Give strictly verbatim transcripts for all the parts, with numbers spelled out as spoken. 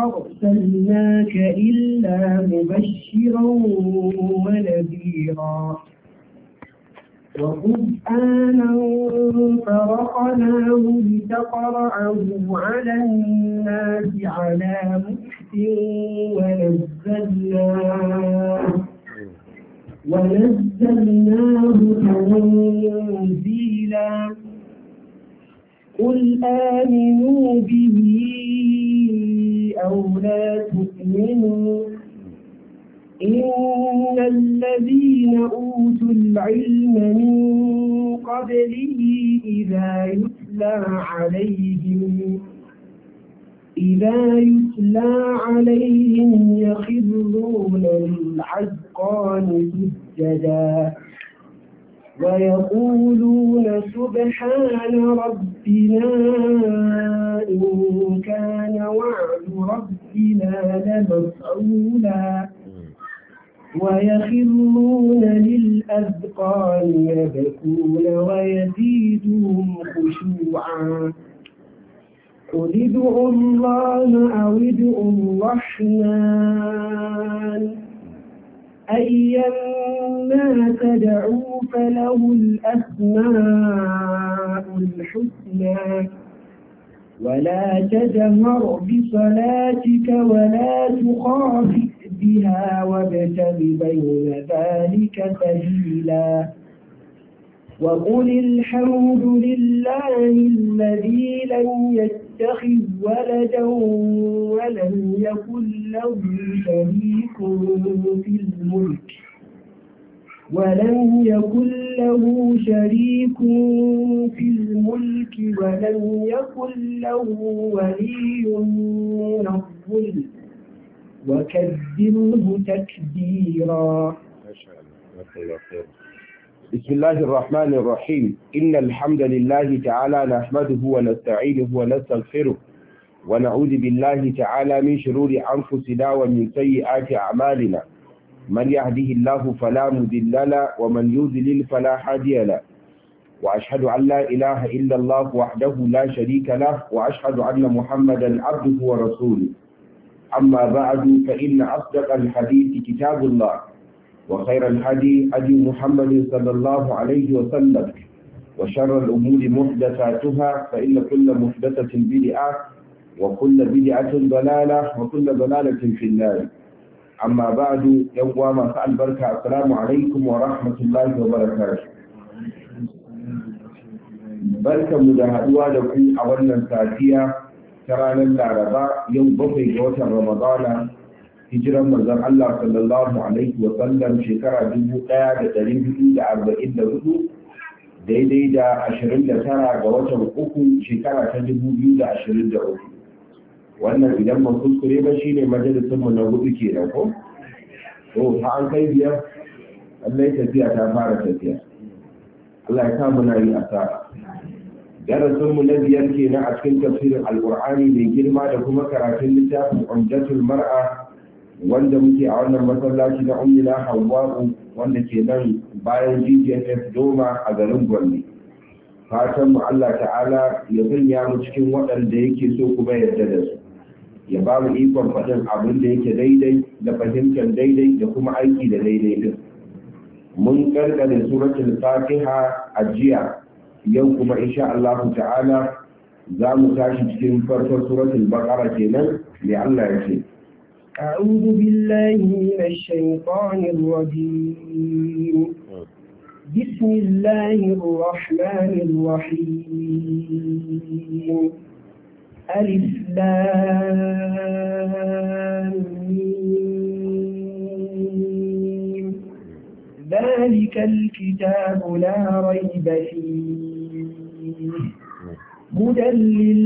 أرسلناك إلا مبشرا ونذيرا وقرآنا فرقناه لتقرأه على الناس على مكث ونزلناه ونزلناه تنزيلا قل آمنوا به أو لا تؤمنوا إن الذين أوتوا العلم من قبله إذا يتلى عليهم إذا يتلى عليهم يخرون للعذقان سجدا ويقولون سبحان ربنا إن كان وعد ربنا لمفعولا ويخرون للأذقان يبكون ويزيدهم خشوعا قل ادعوا الله أو ادعوا الرحمن أيما تدعوا فله الأسماء الحسنى ولا تجهر بصلاتك ولا تخافت بها وابتغ بين ذلك سبيلا وقل الحمد لله الذي لم يتخذ ولدا ولم يكن له شريك في الملك ولم يكن له شريك في الملك ولم يكن له ولي من الظلم وكبره تكبيرا. ما شاء الله. بسم الله الرحمن الرحيم إن الحمد لله تعالى نحمده ونستعينه ونستغفره ونعوذ بالله تعالى من شرور أنفسنا ومن سيئات أعمالنا من يهده الله فلا مضل له ومن يضلل فلا هادي له وأشهد أن لا إله إلا الله وحده لا شريك له وأشهد أن محمدا عبده ورسوله أما بعد فإن أصدق الحديث كتاب الله وخير الهدي هدي محمد صلى الله عليه وسلم وشر الأمور محدثاتها فإن كل محدثة بدعة وكل بدعة ضلالة وكل ضلالة في النار أما بعد يوم ما سأل بركة السلام عليكم ورحمة الله وبركاته بركة مدهدوا لكم أولا ساتية ترانا العرباء يوم بطي جوة رمضان hijiran manzon Allah sallallahu alaihi wa sallam shekara dubu ɗaya da ɗari hudu da arba'in da hudu daidai da ashirin da tara ga watan uku shekara ta dubu biyu da ashirin da uku wannan idan ban kuskure ba shine majalisin mu na hudu kenan ko to ta an kai biyar Allah tafiya ta fara tafiya Allah ya sa mu na yi asara darasin mu na biyar kenan a cikin tafsirin alqur'ani mai girma da kuma karatun littafin umdatul mar'a wanda muke a wannan masallaci na ummina hawwa'u wanda ke nan bayan G G S Doma a garin Gombe fatan mu Allah ta'ala ya sanya mu cikin waɗanda yake so kuma yarda da su ya ba mu ikon faɗin abin da yake daidai da fahimtar daidai da kuma aiki da daidai din mun karkare suratul fatiha a jiya yau kuma insha Allah ta'ala za mu tashi cikin farkon suratul baqara kenan mai Allah ya ce أعوذ بالله من الشيطان الرجيم بسم الله الرحمن الرحيم ألف لام ميم ذلك الكتاب لا ريب فيه هدى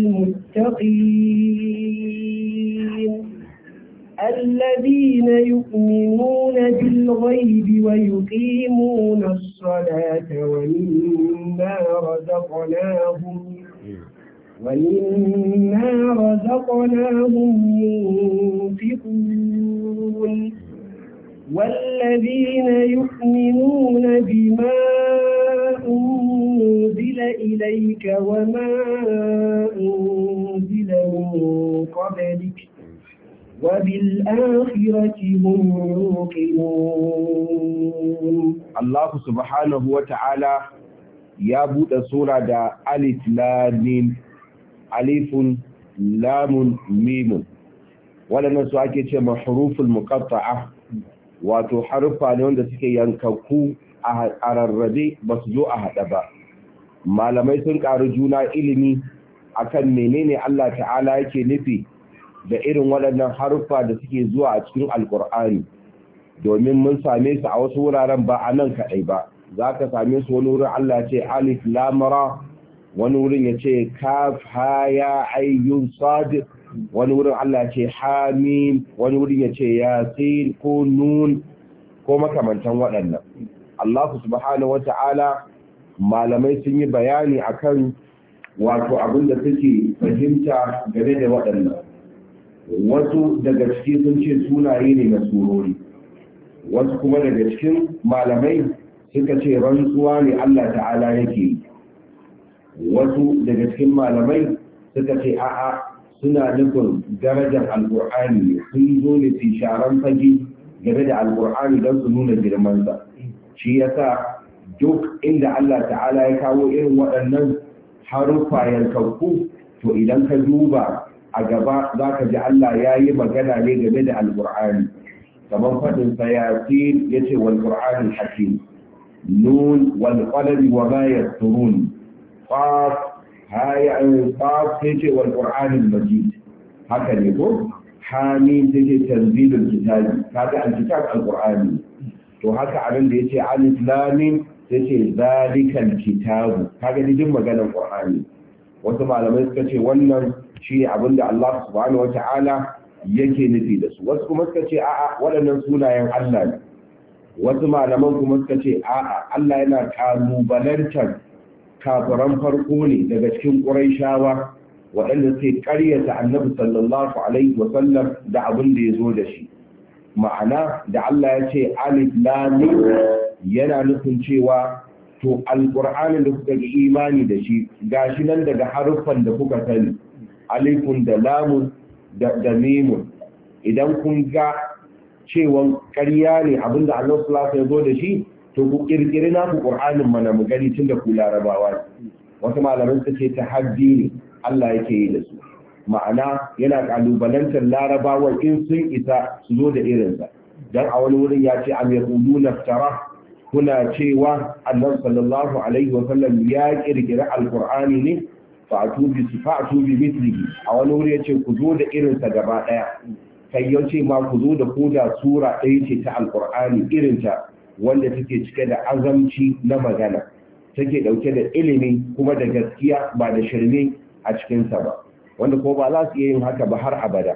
للمتقين الذين يؤمنون بالغيب ويقيمون الصلاة ومما رزقناهم ومما رزقناهم ينفقون والذين يؤمنون بما أنزل إليك وما أنزل من قبلك وبالآخرة هم يوقنون. الله سبحانه وتعالى ya buɗe sura da alif lam alifun lamun mimun waɗannan su ake ce mahruful muqatta'a wato harufa ne wanda suke yankakku a rarrabe ba su zo a haɗa ba. Malamai sun ƙaru juna ilimi akan menene Allah ta'ala yake nufi da irin waɗannan harufa da suke zuwa a cikin alkur'ani, domin mun same su a wasu wuraren ba a nan kaɗai ba. Za ka same su wani wurin Allah ce alif lamara, wani wurin ya ce kaf haya ayyun sad, wani wurin Allah ce hamim, wani wurin ya ce yasin ko nun ko makamantan waɗannan. Allah subhanahu wata'ala malamai sun yi bayani akan wato abin da suke fahimta game da waɗannan. Wasu daga ciki sun ce sunaye ne na surori, wasu kuma daga cikin malamai suka ce rantsuwa ne Allah ta'ala yake. Wasu daga cikin malamai suka ce a'a suna nufin darajar alkur'ani ne, sun zo ne su sharan fage game da alkur'ani don su nuna girmansa. Shi yasa duk inda Allah ta'ala ya kawo irin waɗannan haruffa yankakku, to idan ka duba a gaba za ka ji Allah ya yi magana ne game da alkur'ani, kamar faɗin sa yasin ya ce wal qur'anil hakim, nun wal qalami wa ma yasturun, qaf haya qaf sai ce wal qur'anil majid, haka ne ko hamim sai ce tanzilul kitabi, kaga alkitab alqur'ani. To haka abin da yace alif lam mim sai ce zalikal kitabu, kaga dijin maganar qur'ani. Wasu malamai suka ce wannan shi abin da Allah subhanahu wata'ala yake nufi da su. Wasu kuma suka ce a'a waɗannan sunayen Allah ne. Wasu malaman kuma suka ce a'a Allah yana kalubalantar kafiran farko ne daga cikin Qurayshawa waɗanda suke ƙaryata Annabi sallallahu alaihi wa sallam da abin da ya zo da shi. Ma'ana da Allah ya ce alif lam mim yana nufin cewa to alqur'anin da kuka yi imani da shi gashi nan daga haruffan da kuka sani alifun da lamun da, da mimun, idan kun ga cewa ƙarya ne abinda Allah sallallahu alaihi wasallam ya zo da shi, to ku kirkiri na ku Qur'anin mana mu gani tunda ku larabawa ne. Wasu malaman su ce tahaddi ne Allah yake yi da su, ma'ana yana kalubalantar larabawa in sun isa su zo da irinsa. Dan a wani wurin ya ce am yaquluna iftara, kuna cewa Allah sallallahu alaihi wasallam ya kirkira alqur'ani ne, fa'atu bi sifatu bi mithlihi. A wani wuri yace ku zo da irinsa gaba daya, kai yace ma ku zo da koda sura ɗaya ce ta alqur'ani irinta, wanda take cike da azamci na magana, take dauke da ilimi kuma da gaskiya ba da shirme a cikin sa ba, wanda ko ba za su iya yin haka ba har abada.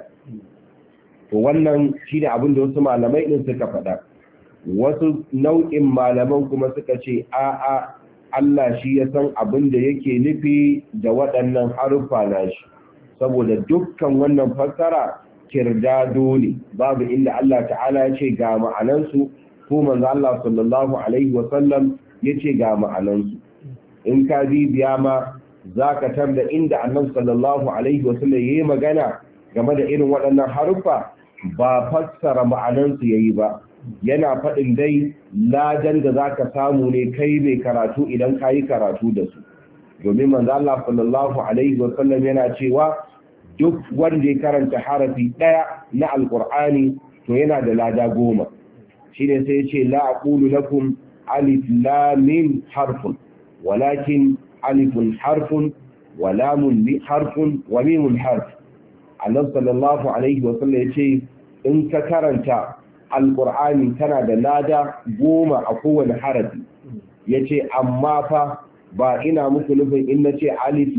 To wannan shine abin da wasu malamai din suka faɗa. Wasu nau'in malaman kuma suka ce a'a Allah shi ya san abin da yake nufi da waɗannan haruffa nashi, saboda dukkan wannan fassara kirdado ne, babu inda Allah ta'ala ya ce ga ma'anansu ko manzo Allah sallallahu alaihi wa sallam ya ce ga ma'anansu. In ka bibiya ma zaka tarda inda Annabi sallallahu alaihi wa sallam yayi magana game da irin waɗannan haruffa ba fassara ma'anansu yayi ba, yana faɗin dai ladan da za ka samu ne kai mai karatu idan ka yi karatu da su. Domin manzo Allah sallallahu alaihi wasallam yana cewa duk wanda ya karanta harafi ɗaya na alƙur'ani to yana da lada goma. Shi ne sai ya ce la aqulu lakum alif lam mim harfun walakin alifun harfun wa lamun harfun wa mimun harf. Annabi sallallahu alaihi wasallam ya ce in ka karanta alƙur'ani tana da lada goma a kowane harafi, ya ce amma fa ba ina muku nufin in na ce alif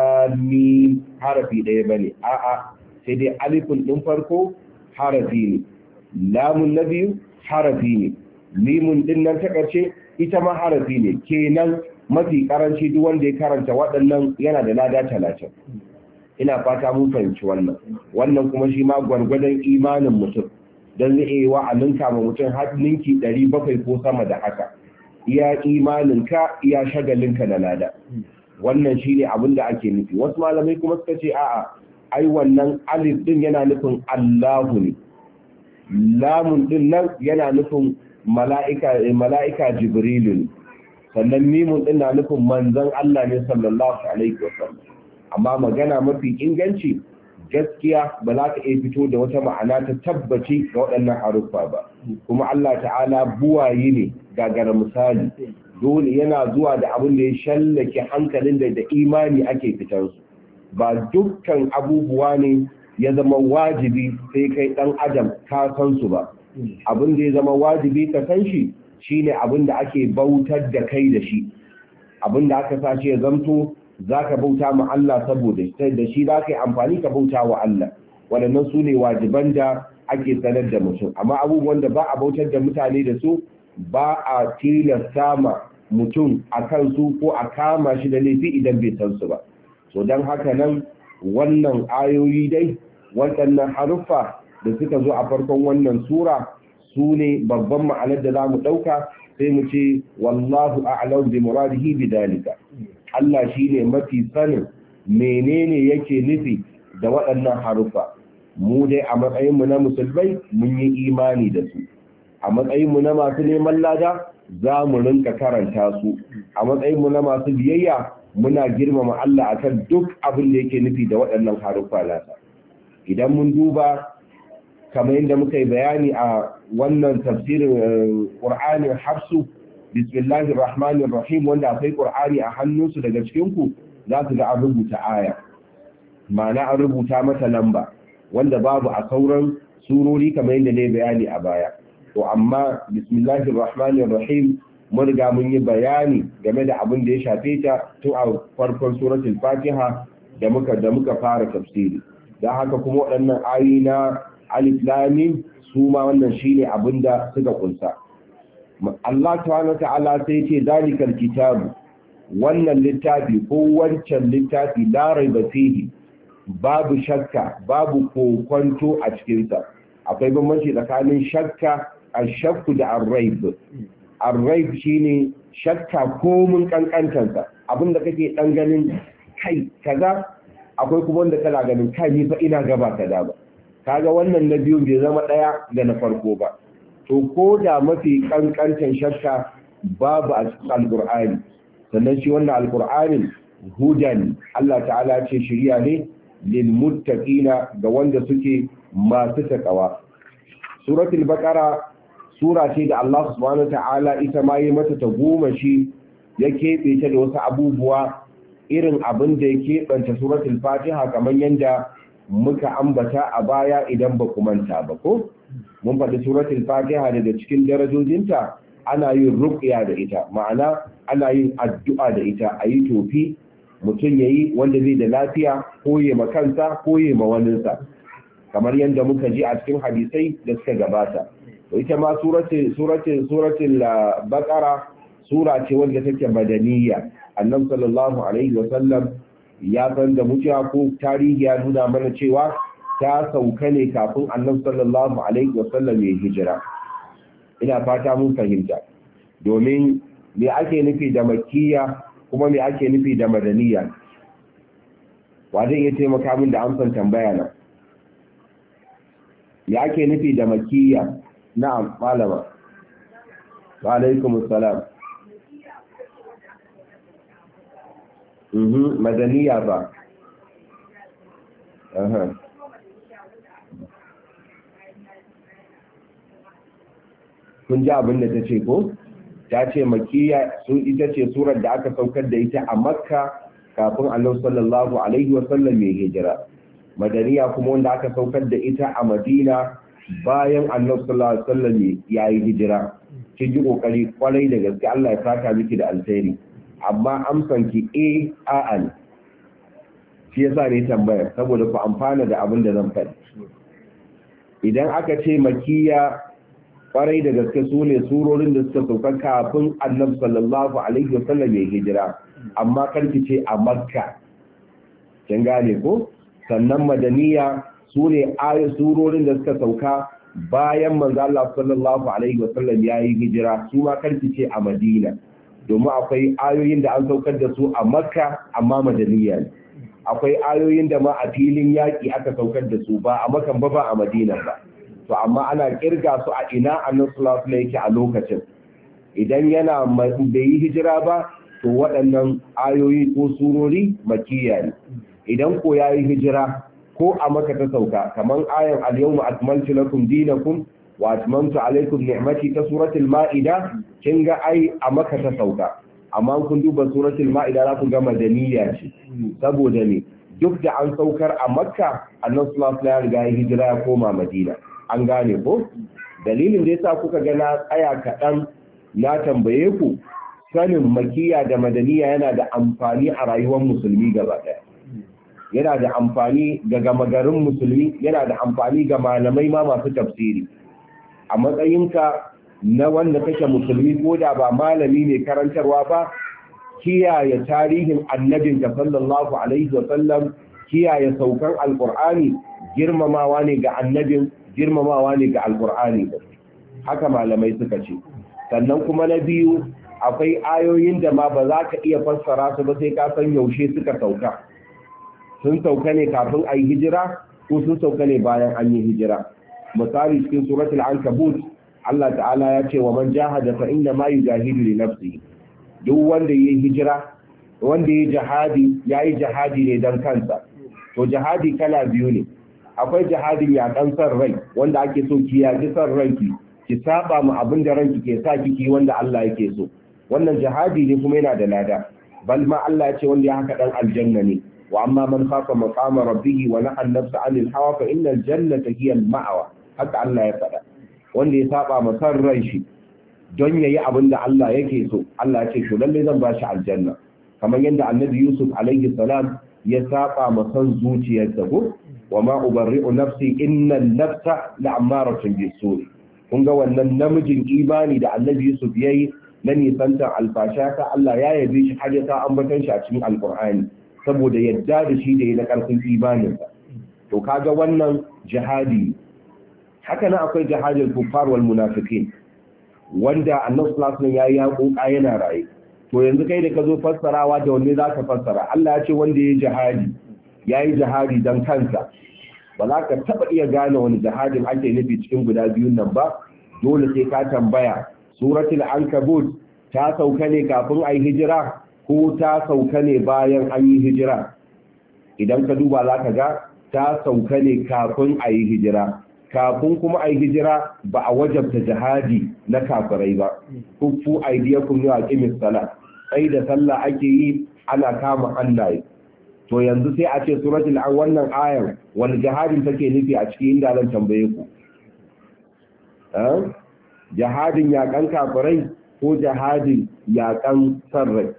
lam harafi ɗaya ba ne, a'a sai dai alifin ɗin farko harafi ne, lamun na biyu harafi ne, mimun ɗin nan ta ƙarshe ita ma harafi ne, kenan mafi ƙaranci duk wanda ya karanta waɗannan yana da lada talatin. Ina fata mun fahimci wannan, wannan kuma shi ma gwargwadon imanin mutum, don zai iya wa a ninka ma mutum har ninki ɗari bakwai ko sama da haka, iya imaninka iya shagalinka na lada. Wannan shi ne abin da ake nufi. Wasu malamai kuma suka ce a'a ai wannan alif din yana nufin Allahu ne, lamun din nan yana nufin mala'ika mala'ika Jibrilu ne, sannan mimun din na nufin manzon Allah ne sallallahu alaihi wasallam. Amma magana mafi inganci gaskiya ba za ka iya fito da wata ma'ana ta tabbaci ga waɗannan haruffa ba, kuma Allah ta'ala buwaye ne gagara misali, dole yana zuwa da abin da ya shallake hankalin da da imani ake fitar su. Ba dukkan abubuwa ne ya zama wajibi sai kai ɗan adam ka san su ba. Abin da ya zama wajibi ka san shi shine abin da ake bautar da kai da shi, abin da aka sa shi ya zamto za ka bauta ma Allah saboda da shi za ka yi amfani ka bauta wa Allah. Waɗannan su ne wajiban da ake sanar da mutum, amma abubuwan da ba a bautar da mutane da su ba a tilasta ma mutum a kansu ko a kama shi da laifi idan bai san su ba. So don haka nan wannan ayoyi dai waɗannan haruffa da suka zo a farkon wannan sura su ne babban ma'anar da za mu ɗauka, sai mu ce wallahu a'lam bi muradihi bi dalika. Allah shine mafi sanin menene yake nufi da waɗannan haruffa. Mu dai a matsayin mu na musulmai mun yi imani da su, a matsayin mu na masu neman lada za mu rinka karanta su, a matsayin mu na masu biyayya muna girmama Allah akan duk abin da yake nufi da waɗannan haruffa nasa. Idan mun duba kamar yadda muka yi bayani a wannan tafsirin Qur'anin Hafsu, bismillahir rahmanir rahim, wanda akwai Qur'ani a hannunsu daga cikin ku za su ga an rubuta aya, ma'ana an rubuta mata lamba wanda babu a sauran surori kamar yadda ne bayani a baya. To amma bismillahir rahmanir rahim mun riga mun yi bayani game da abin da ya shafe ta tun a farkon suratul Fatiha da muka da muka fara tafsiri. Dan haka kuma waɗannan ayoyi na alif lam mim su ma wannan shine abin da suka kunsa. Allah subhanahu ta'ala sai ce zalikal kitabu, wannan littafi ko wancan littafi la raiba fihi, babu shakka babu kokonto a cikin sa. Akwai bambanci tsakanin shakka ashakku da ar-raib. Ar-raib shine shakka ko mun kankantar sa, abinda kake dan ganin kai kaza, akwai kuma wanda kana ganin kai ni fa ina gaba kaza ba. Kaga wannan na biyu bai zama daya da na farko ba. To ko da mafi kankantan shakka babu a cikin alqur'ani, sannan shi wannan alqur'anin hudan, Allah ta'ala ce shiriya ne lil muttaqina ga wanda suke masu takawa. Suratul baqara sura ce da Allah subhanahu ta'ala ita ma yi mata tagomashi, ya keɓe ta da wasu abubuwa irin abin da ya keɓanta suratul fatiha, kamar yadda muka ambata a baya idan ba ku manta ba ko mun faɗi suratul fatiha daga cikin darajojinta ana yin ruqya da ita, ma'ana ana yin addu'a da ita, a yi tofi mutum ya yi wanda zai da lafiya ko ya ma kansa ko ya ma waninsa, kamar yadda muka ji a cikin hadisai da suka gabata. Ita ma suratul suratul suratul baqara sura ce wanda take madaniya. Annabi sallallahu alaihi wa sallam ya san da mutuwa ko tarihi ya nuna mana cewa ta sauka ne kafin Annabi sallallahu alaihi wa sallam ya hijira. Ina fata mun fahimta, domin me ake nufi da makkiya kuma me ake nufi da madaniya? Wa zai iya taimaka min da amsan tambaya na? Me ake nufi da makkiya? Na'am malama. Wa alaikum assalam. Mhm, madaniya ba. Aha. Kun ji abin da ta ce ko? Ta ce makkiya sun ita ce surar da aka saukar da ita a Makka kafin Annabi sallallahu alaihi wa sallam ya hijira. Madaniya kuma wanda aka saukar da ita a Madina bayan Annabi sallallahu alaihi wa sallam ya yi hijira. Kin ji kokari kwarai da gaske, Allah ya saka miki da alheri. Amma amsan ki a a'a ne, shi yasa ne tambayar saboda ku amfana da abin da zan faɗi. Idan aka ce makiya kwarai da gaske su ne surorin da suka sauka kafin Annabi sallallahu alaihi wasallam ya hijira, amma karki ce a Makka, kin gane ko? Sannan madaniya su ne ayoyin surorin da suka sauka bayan manzo Allah sallallahu alaihi wasallam ya yi hijira, su ma karki ce a Madina, domin akwai ayoyin da an saukar da su a Makka amma madaniya ne. akwai ayoyin da ma a filin yaƙi aka saukar da su ba a Makka ba ba a Madina ba to amma ana kirga su a ina Annabi sallallahu alaihi yake a lokacin idan yana bai yi hijira ba to waɗannan ayoyi ko surori makkiya ne idan ko yayi hijira ko a Makka ta sauka kaman ayan al-yawma akmaltu lakum dinakum wa atmamtu alaykum ni'mati ta suratul ma'ida kin ga ai a Makka ta sauka amma kun duba suratul ma'ida za ku ga madaniya ce saboda ne duk da an saukar a Makka Annabi sallallahu alaihi ya hijira ya koma Madina an gane ko dalilin da yasa kuka ga na tsaya kaɗan na tambaye ku sanin makiya da madaniya yana da amfani a rayuwar musulmi gaba ɗaya yana da amfani ga gama garin musulmi yana da amfani ga malamai ma masu tafsiri a matsayinka na wanda kake musulmi ko da ba malami ne karantarwa ba kiyaye tarihin annabinka sallallahu alaihi wa sallam kiyaye saukan alqur'ani girmamawa ne ga annabin girmamawa ne ga alqur'ani haka malamai suka ce sannan kuma na biyu akwai ayoyin da ma ba za ka iya fassara su ba sai ka san yaushe suka sauka sun sauka ne kafin a yi hijira ko sun sauka ne bayan an yi hijira misali cikin suratul ankabut Allah ta'ala ya ce wa man jahada fa inna ma yujahidu li nafsihi duk wanda yayi hijira wanda yayi jihadi yayi jihadi ne dan kansa to jihadi kala biyu ne akwai jihadin yakan san rai wanda ake so ki yaki san ranki ki saba mu abin da ranki ke sa kiki wanda Allah yake so wannan jihadi ne kuma yana da lada bal ma Allah ya ce wanda ya haka dan aljanna ne wa amma man khafa maqama rabbih wa nahaa an-nafsa 'anil hawa fa innal jannata hiya al-ma'wa haka Allah ya faɗa wanda ya saba ma san ran shi don yayi abin da Allah yake so Allah ya ce to lalle zan bashi aljanna kamar yadda Annabi Yusuf alaihi salam ya saba ma san zuciyarsa ko wa ma ubarri'u nafsi innal nafsa la'amaratun bis-su' kun ga wannan namijin imani da Annabi Yusuf yayi na nisantar alfasha ta Allah ya yabe shi har ya sa ambatan shi a cikin alkur'ani saboda yadda da shi da ya na karfin imaninsa to kaga wannan jihadi haka nan akwai jihadin kuffar wal munafiqin wanda Annabi sallallahu alaihi wasallam yayi haƙoƙa yana raye to yanzu kai da ka zo fassarawa da wanne zaka fassara Allah ya ce wanda yayi jihadi yayi jihadi dan kansa ba za ka taba iya gane wani jihadin ake nufi cikin guda biyun nan ba dole sai ka tambaya suratul ankabut ta sauka ne kafin ayi hijira ko ta sauka ne bayan an yi hijira idan ka duba za ka ga ta sauka ne kafin ayi hijira kafin kuma ayi hijira ba a wajabta jihadi na kafirai ba kuffu aydiyakum wa aqimis salat sai da sallah ake yi ana kama hannaye to yanzu sai a ce suratul an wannan ayar wani jihadin take nufi a cikin inda zan tambaye ku eh jihadin yakan kafirai ko jihadin yakan sarrai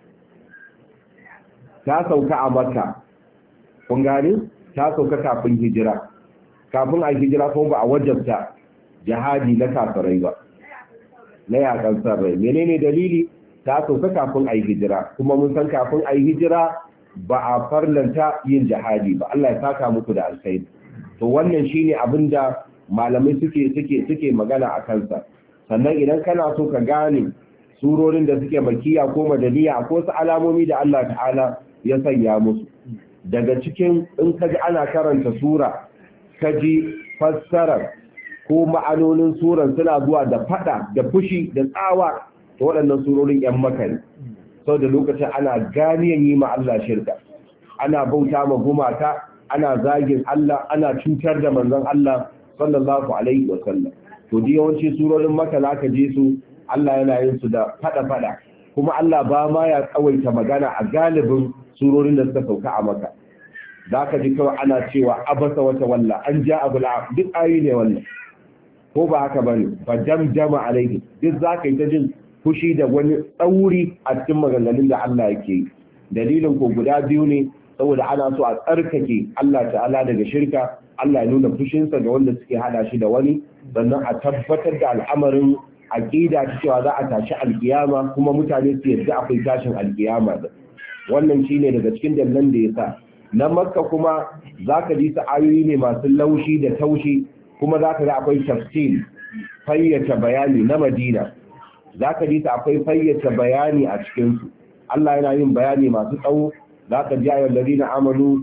ta sauka a Makka kun gane ta sauka kafin hijira kafin a hijira kuma ba a wajabta jihadi na kafirai ba na yakan sarrai menene dalili ta sauka kafin a hijira kuma mun san kafin a hijira ba a farlanta yin jihadi ba Allah ya saka muku da alkhairi to wannan shine abinda malamai suke suke suke magana a kansa sannan idan kana so ka gane surorin da suke makiya ko madaniya ko su alamomi da Allah ta'ala ya sanya musu daga cikin in ka ji ana karanta sura ka ji fassarar ko ma'anonin suran suna zuwa da fada da fushi da tsawa to waɗannan surorin yan Makka ne sau da lokacin ana ganiyan yi ma Allah shirka ana bauta ma gumaka ana zagin Allah ana cutar da manzon Allah sallallahu alaihi wa sallam to da yawanci surorin Makka zaka je su Allah yana yin su da fada fada kuma Allah ba ma ya tsawaita magana a galibin surorin da suka sauka a Makka zaka ji kawai ana cewa abasa wata walla an ja abul duk ayi ne wannan ko ba haka bane fa jamjama alaihi duk zaka yi ta jin fushi da wani tsauri a cikin maganganun da Allah yake yi dalilin ko guda biyu ne saboda ana so a tsarkake Allah ta'ala daga shirka Allah ya nuna fushinsa ga wanda suke hada shi da wani sannan a tabbatar da al'amarin aqida ta cewa za a tashi alkiyama kuma mutane su yarda akwai tashin alkiyama da wannan shine daga cikin dalilan da yasa na Makka kuma zaka ji su ayoyi ne masu laushi da taushi kuma zaka ga akwai tafsir fayyace bayani na Madina zaka ji su akwai fayyace bayani a cikin su Allah yana yin bayani masu tsawo za ka ji ayyar ladina amalu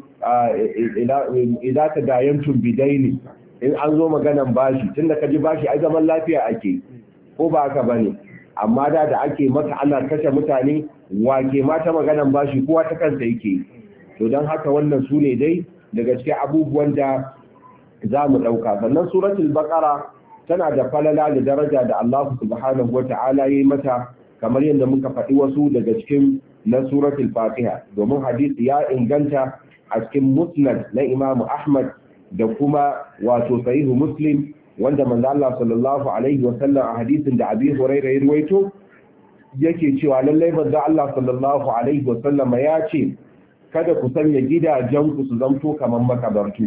idan ka dayantum bidaini in an zo maganan bashi tun da ka ji bashi ai zaman lafiya ake ko ba haka bane amma da da ake maka ana kashe mutane wake mata maganan bashi kowa ta kansa yake to don haka wannan su ne dai daga cikin abubuwan da za mu ɗauka sannan suratul baqara tana da falala da daraja da Allah subhanahu wata'ala ya yi mata kamar yadda muka faɗi wasu daga cikin na suratul fatiha domin hadisi ya inganta a cikin musnad na Imam Ahmad da kuma wato sahihu Muslim wanda manzo Allah sallallahu alaihi wasallam a hadisin da Abi Hurairah ya ruwaito yake cewa lallai manzo Allah sallallahu alaihi wasallam ya ce kada ku sanya gidajenku su zanto kaman makabartu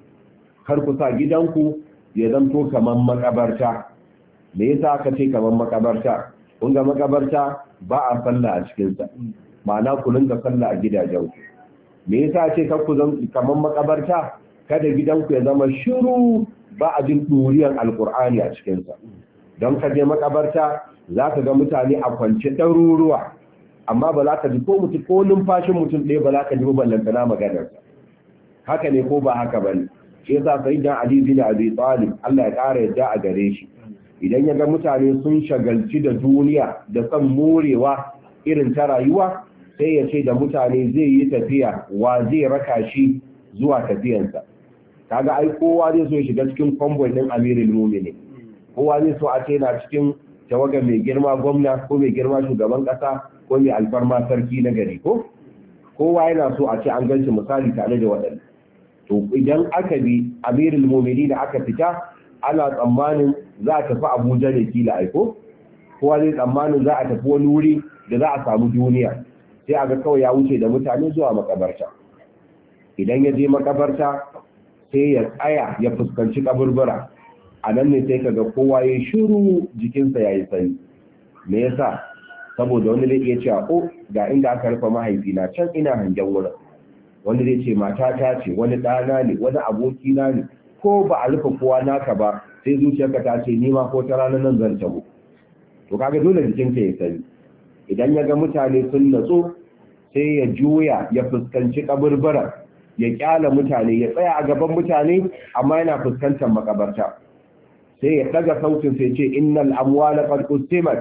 kar ku sa gidanku ya zanto kaman makabarta me yasa aka ce kaman makabarta kun ga makabarta ba a sallah a cikin sa ma'ana ku rinka sallah a gidajenku me yasa ce kar ku zanto kaman makabarta kada gidanku ya zama shiru ba a jin duriyar alkur'ani a cikin sa don ka je makabarta zaka ga mutane a kwance ɗaruruwa amma ba za ka ji ko mutum ko numfashin mutum ɗaya ba za ka ji ba ballantana maganarsa haka ne ko ba haka ba ne shi yasa sayyidan Ali bin Abi Talib Allah ya ƙara yadda a gare shi idan ya ga mutane sun shagalci da duniya da son morewa irin ta rayuwa sai ya ce da mutane zai yi tafiya wa zai raka shi zuwa tafiyansa kaga ai kowa zai so ya shiga cikin convoy din Amirul Mu'minin kowa zai so a ce na cikin tawaga mai girma gwamna ko mai girma shugaban kasa ko mai alfarma sarki na gari ko kowa yana so a ce an ganci misali tare da waɗanda to idan aka bi Amirul Mu'minin da aka fita ana tsammanin za a tafi Abuja da kila aiko kowa zai tsammanin za a tafi wani wuri da za a samu duniya sai aga kawai ya wuce da mutane zuwa makabarta idan ya je makabarta sai ya tsaya ya fuskanci kaburbura a nan ne sai kaga kowa ya shiru jikinsa ya yi sanyi me yasa saboda wani zai iya cewa o ga inda aka rufe mahaifina can ina hangen wurin wani zai ce matata ce wani ɗana ne wani abokina ne ko ba a rufe kowa naka ba sai zuciyarka ta ce nima ko ta ranar nan zan tabo to kaga dole jikinka ya sani idan ya ga mutane sun natsu sai ya juya ya fuskanci kaburbura ya kyala mutane ya tsaya a gaban mutane amma yana fuskantar makabarta sai ya daga sautin sai ce innal amwala qad qustimat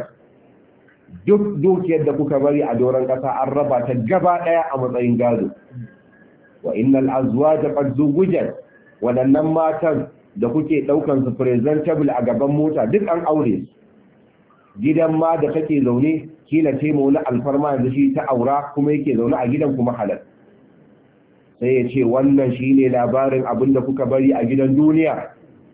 duk dukiyar da kuka bari a doron kasa an raba ta gaba daya a matsayin gado wa innal azwaja qad zuwijat wadannan matan da kuke daukan su presentable a gaban mota duk an aure gidan ma da kake zaune kila ce mu wani alfarma da shi ta aura kuma yake zaune a gidan kuma halal sai ya ce wannan shi ne labarin abin da kuka bari a gidan duniya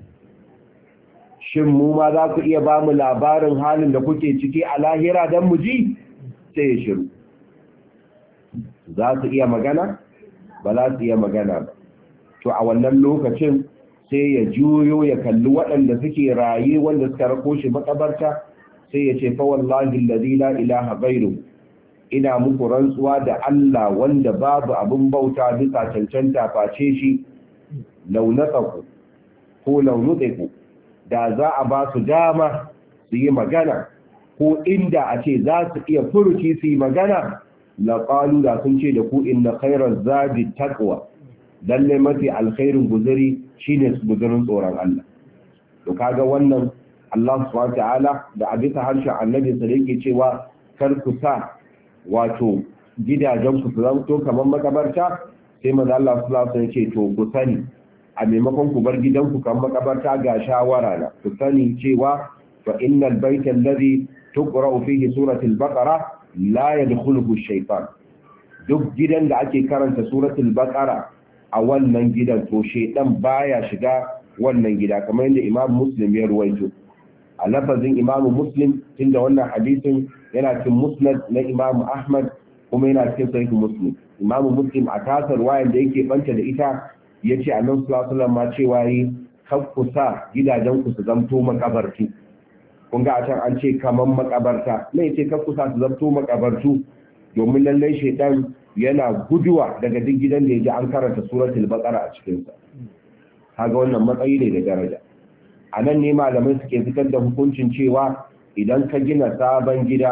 shin mu ma za ku iya ba mu labarin halin da kuke ciki a lahira don mu ji sai ya shiru za su iya magana ba za su iya magana ba to a wannan lokacin sai ya juyo ya kalli waɗanda suke raye wanda suka rako shi makabarta sai ya ce fa wallahi allazi la ilaha ghairu ina muku rantsuwa da Allah wanda babu abin bauta bisa cancanta face shi launatsaku ko launutseku da za a ba su dama su yi magana ko inda a ce za su iya furuci su yi magana laƙalu da sun ce da ku inna khairar zabi taqwa lalle mafi alkhairin guzuri shine guzurin tsoron Allah to kaga wannan Allah subhanahu wa ta'ala da a bisa harshen annabi sa yake cewa kar ku sa wato gidajen ku zanto kamar makabarta sai manzo Allah sallallahu alaihi wasallam ya ce to ku sani a maimakon ku bar gidanku kamar makabarta ga shawara na ku sani cewa fa innal bayta alladhi tuqra'u fihi suratul baqara la yadkhuluhu ash-shaytan duk gidan da ake karanta suratul baqara a wannan gidan to shaytan baya shiga wannan gida kamar yadda Imam Muslim ya ruwaito a lafazin Imam Muslim tunda wannan hadisin yana cikin musnad na Imam Ahmad kuma yana cikin sahih Muslim Imam Muslim a tasar wayan da yake banta da ita yace Annabi sallallahu alaihi wasallam ma cewa yi kakkusa gidajen ku su zamto makabarti kun ga a can an ce kaman makabarta me yace kakkusa su zamto makabartu domin lalle shedan yana guduwa daga duk gidan da yaji an karanta suratul baqara a cikin sa kaga wannan matsayi ne da daraja anan ne malamai suke fitar da hukuncin cewa idan ka gina sabon gida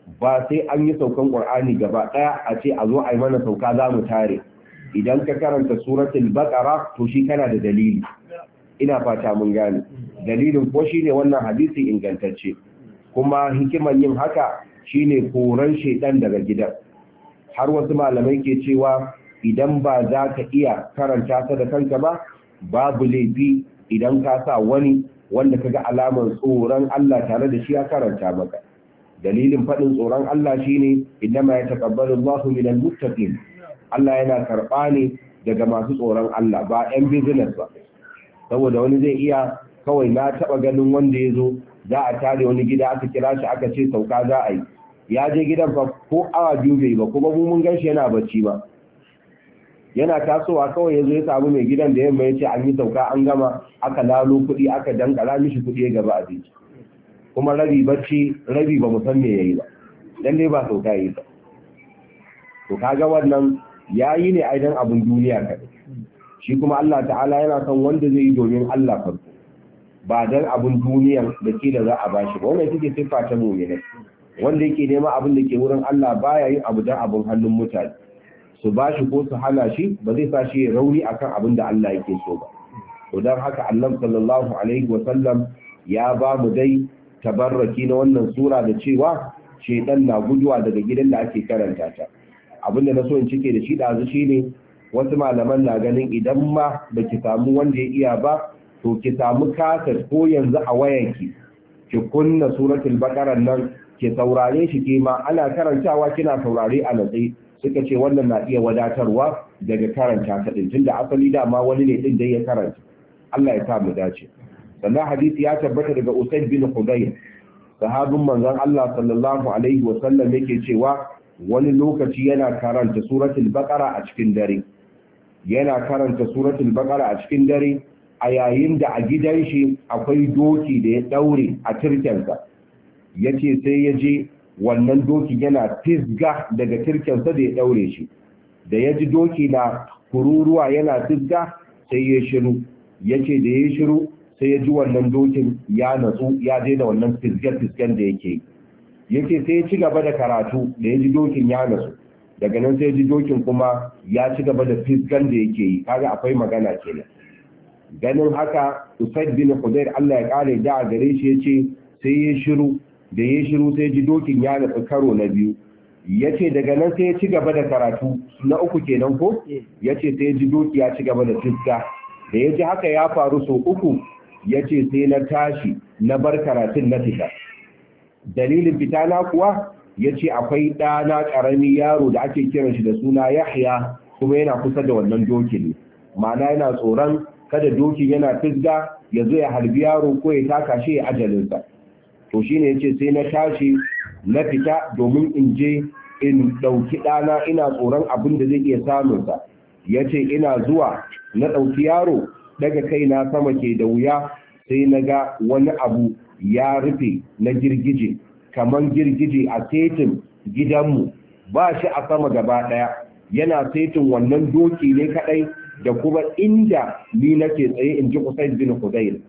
ba sai an yi saukan Qur'ani gaba daya a ce a zo a yi mana sauka za mu tare. Idan ka karanta suratul baqara to shi kana da dalili, ina fata mun gane dalilin ko shine wannan hadisi ingantacce, kuma hikiman yin haka shine koran shedan daga gidan. Har wasu malamai ke cewa idan ba za ka iya karanta ta da kanka ba, babu laifi idan ka sa wani wanda kaga alamar tsoron Allah tare da shi ya karanta maka. Dalilin faɗin tsoron Allah shine innama yataqabbalu Allahu minal muttaqin, Allah yana karɓa ne daga masu tsoron Allah ba 'yan business ba. Saboda wani zai iya kawai na taɓa ganin wanda ya zo za a tare wani gida aka kira shi aka ce sauka za a yi, ya je gidan fa ko awa biyu bai ba, kuma mun gan shi yana bacci ba. Yana tasowa kawai ya zo ya samu mai gidan da yamma ya ce an yi sauka an gama, aka lalo kuɗi aka dankala mishi kuɗi ya gaba abinci, kuma rabi bacci rabi ba mu san me yayi ba, dan dai ba sauka yayi ba. To kaga wannan yayi ne aidan abun duniya kadai, shi kuma Allah ta'ala yana son wanda zai yi domin Allah farko, ba dan abun duniyan da ke da za a bashi ba. Wannan take sifa ta mu'mini, wanda yake nema abin da ke wurin Allah baya yin abu dan abun hannun mutane su bashi ko su hana shi, ba zai sa shi rauni akan abin da Allah yake so ba. To dan haka Allah sallallahu alaihi wa sallam ya ba mu dai tabarraki na wannan sura da cewa shedan na guduwa daga gidan da ake karanta ta. Abinda na so in cike da shi dazu shine wasu malaman na ganin idan ma baki samu wanda ya iya ba, to ki samu kasar ko yanzu a wayanki ki kunna suratul baqara nan ki saurare shi, ke ma ana karantawa kina saurare a natsi. Suka ce wannan na iya wadatarwa daga karanta ta din, tunda asali dama wani ne din da ya karanta. Allah ya sa mu dace. Sannan hadisi ya tabbata daga Usayd bin Hudayr, sahabin manzon Allah sallallahu alaihi wa sallam, yake cewa wani lokaci yana karanta suratul baqara a cikin dare. Yana karanta suratul baqara a cikin dare a yayin da a gidan shi akwai doki da ya daure a turkensa. Yace sai ya je wannan doki yana fisga daga turkensa da ya daure shi. Da ya ji doki na kururuwa yana fisga sai ya shiru. Yace da ya shiru sai ya ji wannan dokin ya natsu, ya je da wannan fisgen-fisgen da yake. Yake sai ya ci gaba da karatu da ya ji dokin ya natsu. Daga nan sai ya ji dokin kuma ya ci gaba da fisgen da yake yi. Kaga akwai magana kenan. Ganin haka Usayd bin Hudayr Allah ya kare da gare shi yace sai ya shiru, da ya shiru sai ya ji dokin ya natsu karo na biyu. Yace daga nan sai ya ci gaba da karatu na uku kenan ko? Yace sai ya ji doki ya ci gaba da fisga. Da ya ji haka ya faru sau uku, ya ce sai na tashi na bar karatun na fita. Dalilin fita na kuwa ya ce akwai ɗana ƙarami yaro da ake kiran shi da suna Yahya, kuma yana kusa da wannan doki ne. Ma'ana yana tsoron kada dokin yana fisga ya zo ya harbi yaro ko ya taka shi ya ajalinsa. To shi ne ya ce sai na tashi na fita domin in je in ɗauki ɗana, ina tsoron abin da zai iya samunsa. Ya ce ina zuwa na ɗauki yaro, daga kaina sama ke da wuya, sai na ga wani abu ya rufe na girgije, kamar girgije a setin gidanmu, ba shi a sama gaba ɗaya, yana setin wannan doki ne kaɗai da kuma inda ni nake tsaye, in ji Usayd bin Hudayr.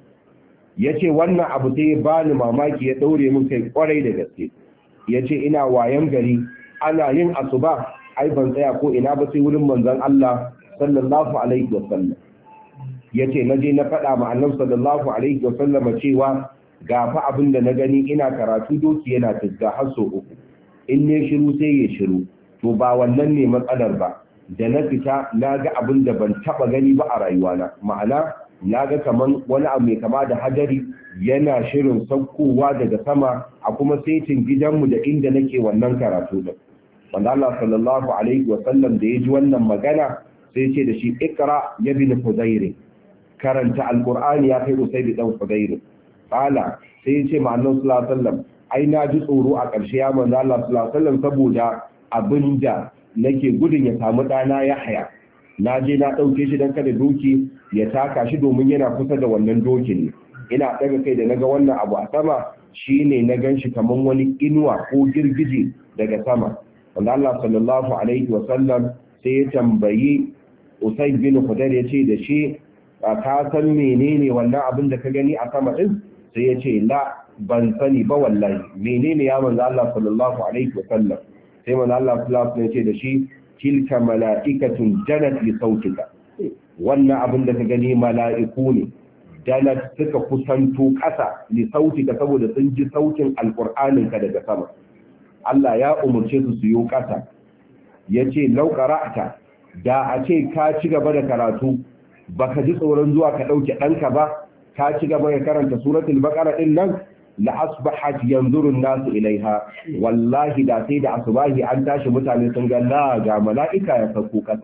Ya ce wannan abu sai ba ni mamaki, ya ɗaure min kai ƙwarai da gaske. Ya ce ina wayan gari ana yin asuba, ai ban tsaya ko ina ba sai wurin manzon Allah sallallahu alaihi wasallam. Yace naje na faɗa ma Annabi sallallahu alaihi wasallam cewa ga fa abin da na gani, ina karatu doki yana tizga har so uku, in ne shiru sai ya shiru. To ba wannan ne matsalar ba, da na fita na ga abin da ban taba gani ba a rayuwana. Ma'ana na ga kaman wani abu mai kama da hadari yana shirin saukowa daga sama a kuma setin gidanmu da inda nake wannan karatu din. Wanda Allah sallallahu alaihi wasallam da ya ji wannan magana sai ce da shi ikra ya bin Hudayr, karanta alqur'ani ya kai Usayd dan Hudayr. Qala sai ya ce ma Annabi sallallahu alaihi wasallam ai na ji tsoro a ƙarshe ya manzo Allah sallallahu alaihi wasallam saboda abinda nake gudun ya samu dana Yahya. Na je na dauke shi dan kada doki ya taka shi domin yana kusa da wannan dokin ne. Ina daga kai da naga wannan abu a sama, shine na ganshi kaman wani inuwa ko girgije daga sama. Wanda Allah sallallahu alaihi wasallam sai ya tambayi Usayd bin Hudayr, ya ce da shi ka san menene wannan abin da ka gani a sama din? Sai ya ce la, ban sani ba wallahi menene ya manzo Allah sallallahu alaihi wasallam sai manzo Allah sallallahu alaihi wasallam ya ce da shi tilka mala'ikatun janat li sautika wannan abin da ka gani mala'iku ne janat suka kusanto ƙasa li sautika saboda sun ji sautin alqur'anin ka daga sama Allah ya umurce su su yi ƙasa yace law qara'ta da a ce ka ci gaba da karatu baka ji tsoron zuwa ka dauke danka ba ka ci gaba da karanta suratul baqara din nan la asbahat yanzuru an-nasu ilaiha wallahi da sai da asubahi an tashi mutane sun ga la ga mala'ika ya sauko kasa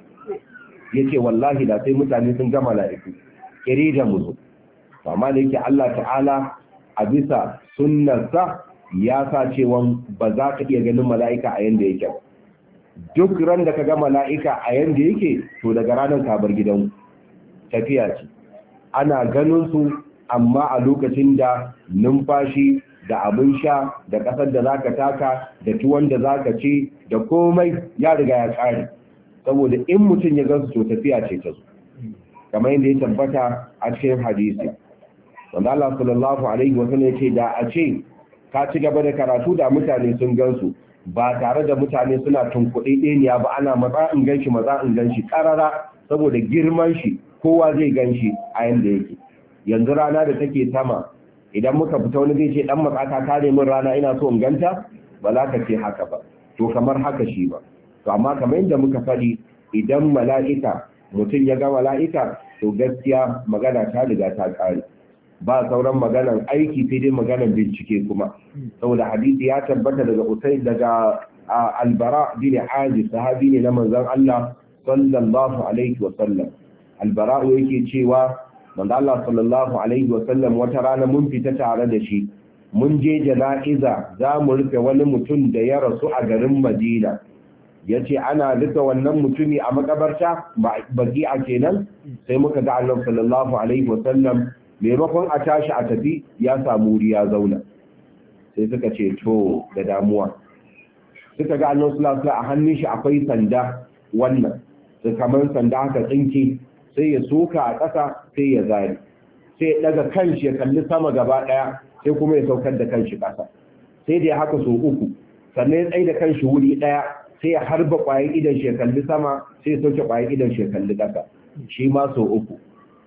yace wallahi da sai mutane sun ga mala'iku kire da muzu amma da yake Allah ta'ala a bisa sunnarsa ya sa cewa ba za ka iya ganin mala'ika a yanda yake ba duk ran da ka ga mala'ika a yanda yake to daga ranar ka bar gidan tafiya ce ana ganin su amma a lokacin da numfashi da abin sha da ƙasar da zaka taka da tuwon da zaka ci da komai ya riga ya ƙare saboda in mutum ya gansu to tafiya ce ta zo kamar yadda ya tabbata a cikin hadisi wanda Allah sallallahu alaihi wasallam yace da a ce ka ci gaba da karatu da mutane sun gansu ba tare da mutane suna tunkuɗe ɗeniya ba ana matsa in ganshi matsa in ganshi ƙarara saboda girman shi kowa zai ganshi a yanda yake yanzu rana da take sama idan muka fita wani zai ce dan matsaka ta min rana ina so in ganta ba za ka ce haka ba to kamar haka shi ba to amma kamar yadda muka faɗi idan mala'ika mutum ya ga mala'ika to gaskiya magana ta riga ta ƙare ba sauran maganan aiki sai dai maganan bincike kuma saboda hadisi ya tabbata daga Usayd daga Al-Bara bin Azib sahabi ne na manzon Allah sallallahu alaihi wa sallam Al-Bara yake cewa manzo Allah sallallahu alaihi wa sallam wata rana mun fita tare da shi mun je jana'iza za mu rufe wani mutum da ya rasu a garin Madina yace ana rufe wannan mutumi a makabarta baki a kenan sai muka ga Annabi sallallahu alaihi wa sallam maimakon a tashi a tafi ya samu wuri ya zauna sai suka ce to da damuwa suka ga Annabi sallallahu alaihi wa sallam a hannun shi akwai sanda wannan sai kamar sanda haka tsinke sai ya soka a ƙasa sai ya zari sai ya daga kanshi ya kalli sama gaba ɗaya sai kuma ya saukar da kanshi ƙasa sai da ya haka so uku sannan ya tsaye da kanshi wuri ɗaya sai ya harba ƙwayan idan shi ya kalli sama sai ya sauke ƙwayan idan shi ya kalli ƙasa shi ma so uku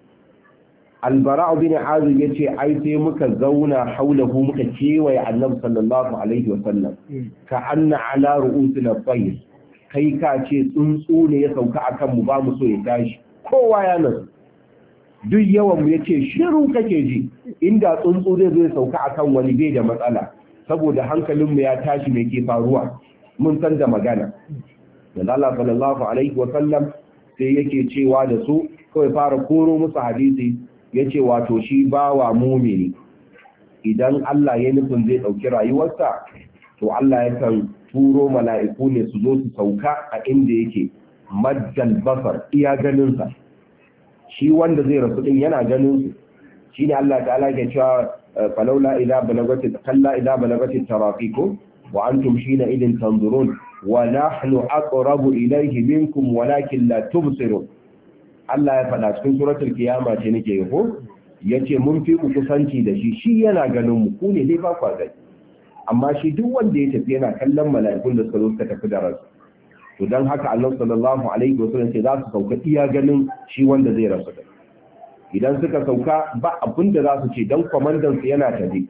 Al-Bara bin Azib yace ai sai muka zauna haulahu muka kewaye Annabi sallallahu alaihi wasallam ka anna ala ru'usina tayr kai ka ce tsuntsu ne ya sauka akan mu ba mu so ya tashi kowa ya nasu duk yawan mu yace shiru kake ji inda tsuntsu zai zo ya sauka akan wani bai da matsala saboda hankalin mu ya tashi me ke faruwa mun san da magana dan Allah sallallahu alaihi wa sallam sai yake cewa da su kawai fara koro musu hadisi yace wato shi bawa mumini idan Allah ya nufin zai dauki rayuwarsa to Allah ya kan turo mala'iku ne su zo su sauka a inda yake maddal basar iya ganinsa shi wanda zai rasu din yana ganin su shine Allah ta'ala ke cewa falaula idza balagati kalla idza balagati tarafiku wa antum shina idin tanzurun wa nahnu aqrabu ilayhi minkum walakin la tubsirun Allah ya faɗa cikin suratul kiyama ce nake yi ko yace mun fi ku kusanci da shi shi yana ganin mu ku ne dai ba kwa gani amma shi duk wanda ya tafi yana kallon mala'ikun da suka zo suka tafi da ransu to dan haka Allah sallallahu alaihi wasallam ce za su sauka iya ganin shi wanda zai rasu da idan suka sauka ba abin da za su ce dan komandan su yana tafi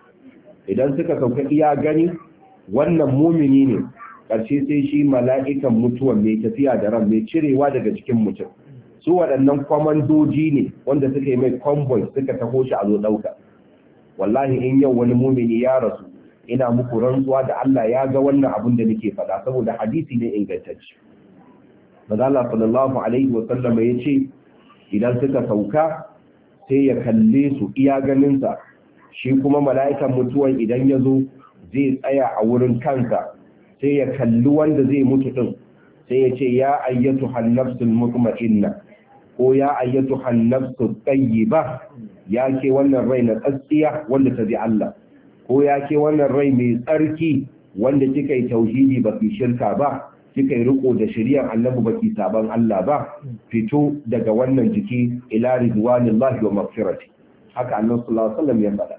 idan suka sauka iya gani wannan mumini ne karshe sai shi mala'ikan mutuwa mai tafiya da ran mai cirewa daga cikin mutum su waɗannan komandoji ne wanda suka yi mai convoy suka taho shi a zo ɗauka wallahi in yau wani mumini ya rasu ina muku rantsuwa da Allah ya ga wannan abin da nake faɗa saboda hadisi ne ingantacce. Maza Allah sallallahu alaihi wa sallam ya ce idan suka sauka sai ya kalle su iya ganin sa shi kuma mala'ikan mutuwan idan ya zo zai tsaya a wurin kansa sai ya kalli wanda zai mutu din sai ya ce ya ayyatu hannafsul mutma'inna ko ya ayyatu hannafsul tayyiba ya ke wannan rai na tsatsiya wanda ta bi Allah ko ya ke wannan rai mai tsarki wanda kika yi tauhidi ba ki shirka ba kika yi riko da shari'ar annabi ba ki saban Allah ba fito daga wannan jiki ila ridwanillahi wa maghfirati haka annabi sallallahu alaihi wasallam ya faɗa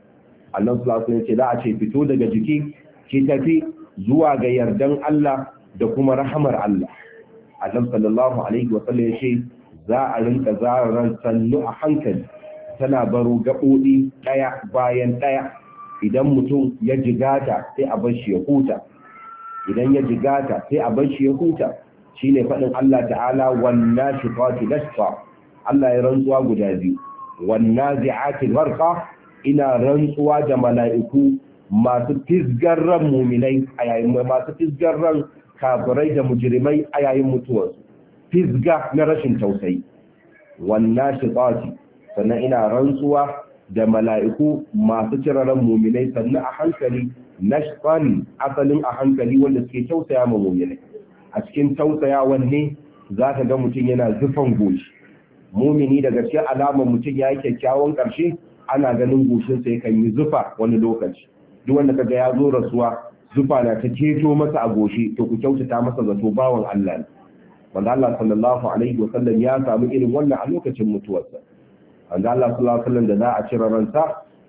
Allah sallallahu alaihi wasallam ce za a ce fito daga jiki ki tafi zuwa ga yardan Allah da kuma rahamar Allah. Allah sallallahu alaihi wasallam ya ce za a rinka zaran sannu a hankali tana baro gaɓoɗi ɗaya bayan ɗaya. Idan mutum ya jigata sai a bar shi ya huta idan ya jigata sai a bar shi ya huta shine faɗin Allah ta'ala wan nashifati nashfa. Allah ya rantsuwa guda biyu wan nazi'ati gharqa, ina rantsuwa da mala'iku masu fisgar ran mu'minai a yayin masu fisgar ran kafirai da mujrimai a yayin mutuwarsu, fisga na rashin tausayi. wan nashifati, sannan ina rantsuwa da mala'iku masu cire ran mu'minai sannan a hankali, nashfan asalin a hankali wanda suke tausaya ma mu'minai. A cikin tausayawan ne za ka ga mutum yana zufan goshi. Mumini daga cikin alamar mutum ya yi kyakkyawan ƙarshe ana ganin goshinsa yakan yi zufa wani lokaci. Duk wanda kaga ya zo rasuwa zufa na ta keto masa a goshi, to ku kyautata masa zato bawan Allah ne. Wanda Allah sallallahu alaihi wasallam ya samu irin wannan a lokacin mutuwarsa. Wanda Allah sallallahu alaihi wasallam da za a cire ransa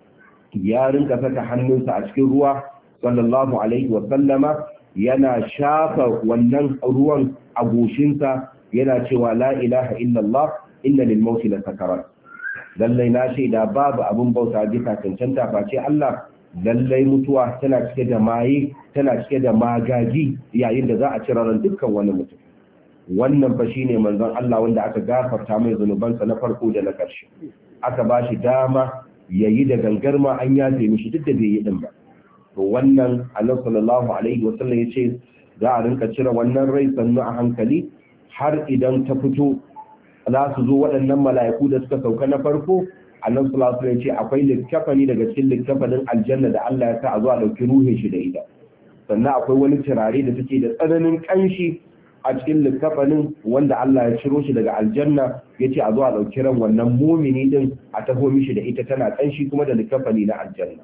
ya rinka saka hannunsa a cikin ruwa sallallahu alaihi wasallama, yana shafa wannan ruwan a goshinsa yana cewa la ilaha illallah inna lil mauti la sakarat. Lallai na shaida babu abin bauta bisa cancanta face Allah, lallai mutuwa tana cike da maye, tana cike da magaji yayin da za a cire ran dukkan wani mutum. Wannan fa shine manzon Allah wanda aka gafarta mai zanubansa na farko da na ƙarshe, aka bashi dama yayi da gangarma an yafe mishi duk da bai yi din ba. To wannan Allah sallallahu alaihi wasallam yace za a rinka cire wannan rai sannu a hankali har idan ta fito za su zo waɗannan mala'iku da suka sauka na farko. Allah sallallahu alaihi wasallam yace akwai likkafani daga cikin likkafanin aljanna da Allah ya sa a zo a dauki ruhin shi da ita. Sannan akwai wani turare da take da tsananin kanshi a cikin likkafanin wanda Allah ya ciro shi daga aljanna, yace a zo a dauki ran wannan mumini din a taho mishi da ita tana kanshi kuma da likkafani na aljanna.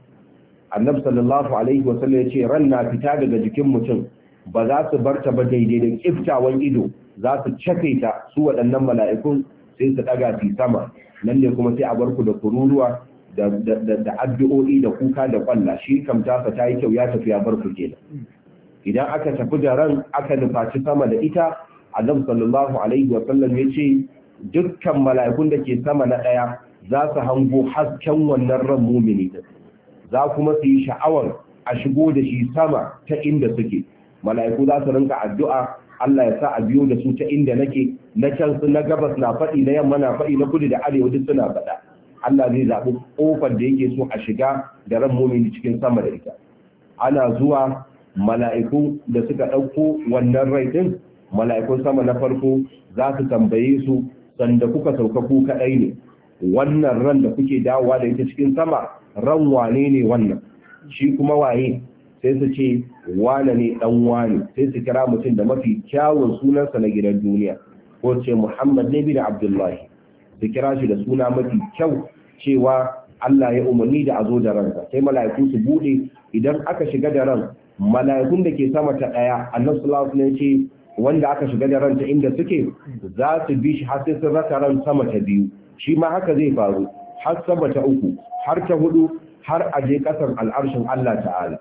Annabi sallallahu alaihi wasallam ya ce ran na fita daga jikin mutum ba za su bar ta ba daidai da kiftawan ido, za su cafe ta su waɗannan mala'ikun sai su daga su sama. Nan ne kuma sai a bar ku da kururuwa da da addu'o'i da kuka da kwalla. Shi kam ta ta yi kyau ya tafi ya bar ku kenan. Idan aka tafi da ran aka nufaci sama da ita, Annabi sallallahu alaihi wasallam ya ce dukkan mala'ikun da ke sama na ɗaya za su hango hasken wannan ran mumini din. Za kuma su yi sha'awar a shigo da shi sama ta inda suke. Mala'iku za su rinka addu'a Allah ya sa a biyo da su ta inda nake, na can su na gabas na faɗi, na yamma na faɗi, na kudu da arewa duk suna faɗa. Allah zai zaɓi ƙofar da yake so a shiga da ran mumini cikin sama da ita. Ana zuwa mala'iku da suka ɗauko wannan rai ɗin, mala'ikun sama na farko za su tambaye su sanda kuka sauka ku kaɗai ne. Wannan ran da kuke dawowa da ita cikin sama ran wane ne wannan, shi kuma waye? Sai su ce wane ne dan wane, sai su kira mutum da mafi kyawun sunansa na gidan duniya, ko ce Muhammad ne bin Abdullahi, su kira shi da suna mafi kyau cewa Allah ya umarni da a zo da ransa. Sai mala'iku su bude, idan aka shiga da ran, mala'ikun da ke sama ta daya Annabi sallallahu alaihi wasallam ce wanda aka shiga da ran ta inda suke za su bi shi har sai sun raka ran sama ta biyu. Shi ma haka zai faru har sama ta uku, har ta hudu, har a je kasar al'arshin Allah ta'ala.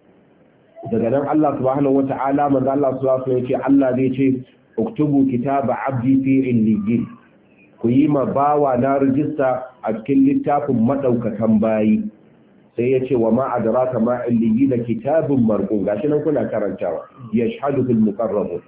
Daga nan Allah subhanahu wa ta'ala manzo Allah subhanahu wa ta'ala Allah zai ce uktubu kitaba abdi fi illiyin, ku yi ma bawa na rijista a cikin littafin madaukakan bayi. Sai ya ce wa ma adraka ma illiyin kitabun marqum, gashi nan kuna karantawa, yashhadu fil muqarrabun.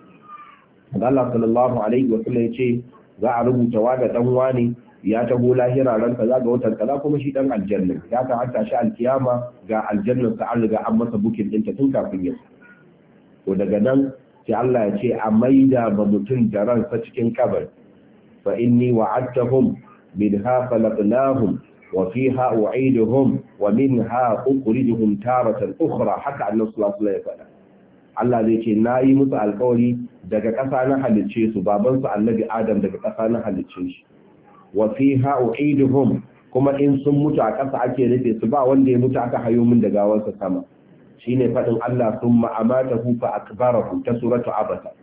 Allah sallallahu alaihi wa sallam ya ce za a rubuta wa da dan wani ya taho lahira ran kaza ga watan kaza kuma shi dan aljanna, ya ta hatta shi alkiyama ga aljannar sa an riga an masa bukin din ta tun kafin yau. To daga nan sai Allah ya ce a maida ba mutum da ransa cikin kabari, fa inni wa'adtahum minha khalaqnahum wa fiha u'iduhum wa minha ukhrijuhum taratan ukhra, haka Allah sallallahu alaihi wasallam. Allah zai ce nayi musu alƙawari daga ƙasa na halicce su, baban su Annabi Adam daga ƙasa na halicce shi, wa fiha u'iduhum, kuma in sun mutu a ƙasa ake rufe su, ba wanda ya mutu aka hayo min da gawarsa sama. Shine fadin Allah thumma amatahu fa akbarahu ta suratu abasa.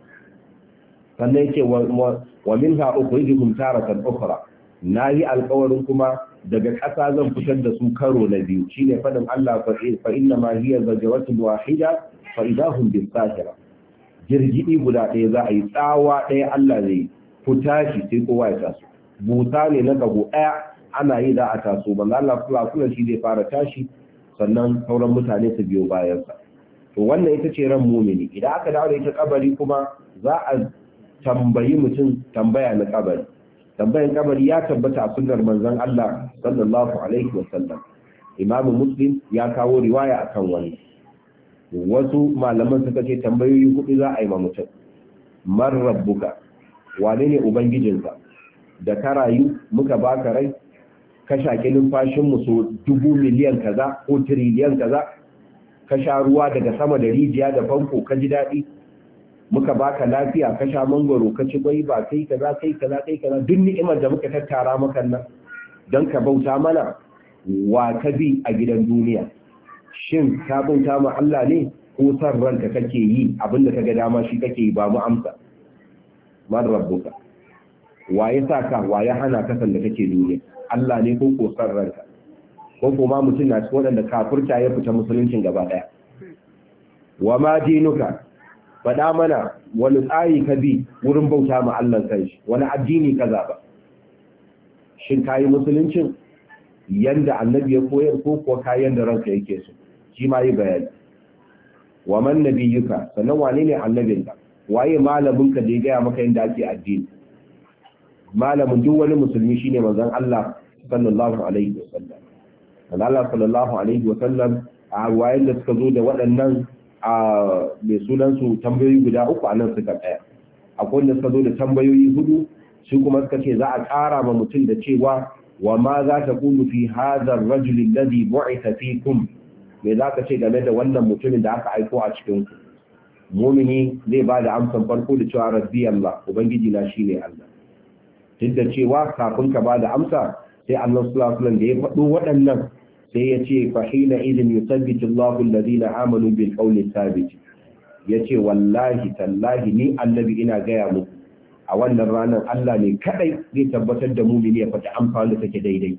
Sannan yake wa minha ukhrijuhum taratan ukhra, nayi alƙawarin kuma daga ƙasa zan fitar da su karo na biyu shine fadin Allah fa inna ma hiya zajratun wahida fa idahum bisahira jirgidi guda ɗaya za a yi tsawa ɗaya Allah zai fita shi sai kowa ya taso buta ne na gago ɗaya ana yi za a taso manzo Allah sallallahu alaihi shi zai fara tashi sannan sauran mutane su biyo bayansa to wannan ita ce ran mumini idan aka dawo da ita kabari kuma za a tambayi mutum tambaya na kabari tambayan kabari ya tabbata a sunnar manzon Allah sallallahu alaihi wasallam Imam Muslim ya kawo riwaya akan wannan wasu malaman suka ce tambayoyi hudu za a yi ma mutum man rabbuka wane ne ubangijinka da ka rayu muka baka rai ka shaƙi numfashin mu so dubu miliyan kaza ko tiriliyan kaza ka sha ruwa daga sama da rijiya da famfo ka ji daɗi muka baka lafiya ka sha mangwaro ka ci gwaiba kai kaza kai kaza kai kaza duk ni'imar da muka tattara maka nan don ka bauta mana wa ka bi a gidan duniya shin ka bauta ma Allah ne ko san ranka kake yi abinda kaga dama shi kake yi ba mu amsa man rabbuka wa ya sa ka wa ya hana ka san da kake duniya Allah ne ko ko san ranka ko kuma mutum na cikin wadanda kafirta ya fita musuluncin gaba daya wa ma dinuka faɗa mana wani tsari ka bi wurin bauta ma Allah kanshi wani addini ka zaba shin kayi musuluncin yanda annabi ya koyar ko kuwa kayan da ranka yake so shi ma yi bayani wa man nabiyuka sannan wane ne annabinka waye malaminka da ya gaya maka yanda ake addini malamin duk wani musulmi shine manzon Allah sallallahu alaihi wasallam Allah sallallahu alaihi wasallam a wayan da suka zo da waɗannan a mai sunan su tambayoyi guda uku anan suka tsaya akwai wanda suka zo da tambayoyi hudu su kuma suka ce za a ƙara ma mutum da cewa wa ma za ta kulu fi hadha ar-rajul alladhi bu'itha fikum me za ka ce game da wannan mutumin da aka aiko a cikin ku mumini zai ba da amsan farko da cewa rabbi Allah ubangiji na shine Allah duk da cewa kafin ka ba da amsa sai Allah sallallahu alaihi wasallam da ya faɗo waɗannan sai ya ce fa hina idin yusabbitu Allahu alladhina amanu bil qawli thabit yace wallahi tallahi ni annabi ina gaya muku a wannan ranar Allah ne kadai zai tabbatar da mumini ya faɗi amfani da take daidai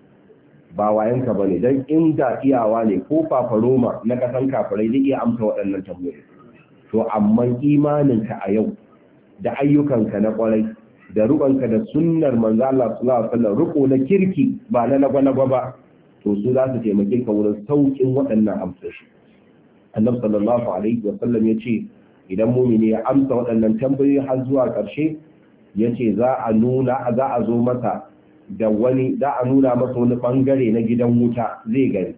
ba wayanka bane dan inda iyawa ne ko fafaroma na kasan kafirai zai iya amsa waɗannan tambayoyi to amma imaninka a yau da ayyukanka na kwarai da rubanka da sunnar manzo Allah sallallahu alaihi wasallam ruko na kirki ba na lagwa-lagwa ba to su za su taimake ka wurin saukin waɗannan amsoshi annabi sallallahu alaihi wasallam ya ce idan mumini ya amsa waɗannan tambayoyi har zuwa ƙarshe ya ce za a nuna za a zo masa da wani za a nuna masa wani bangare na gidan wuta zai gani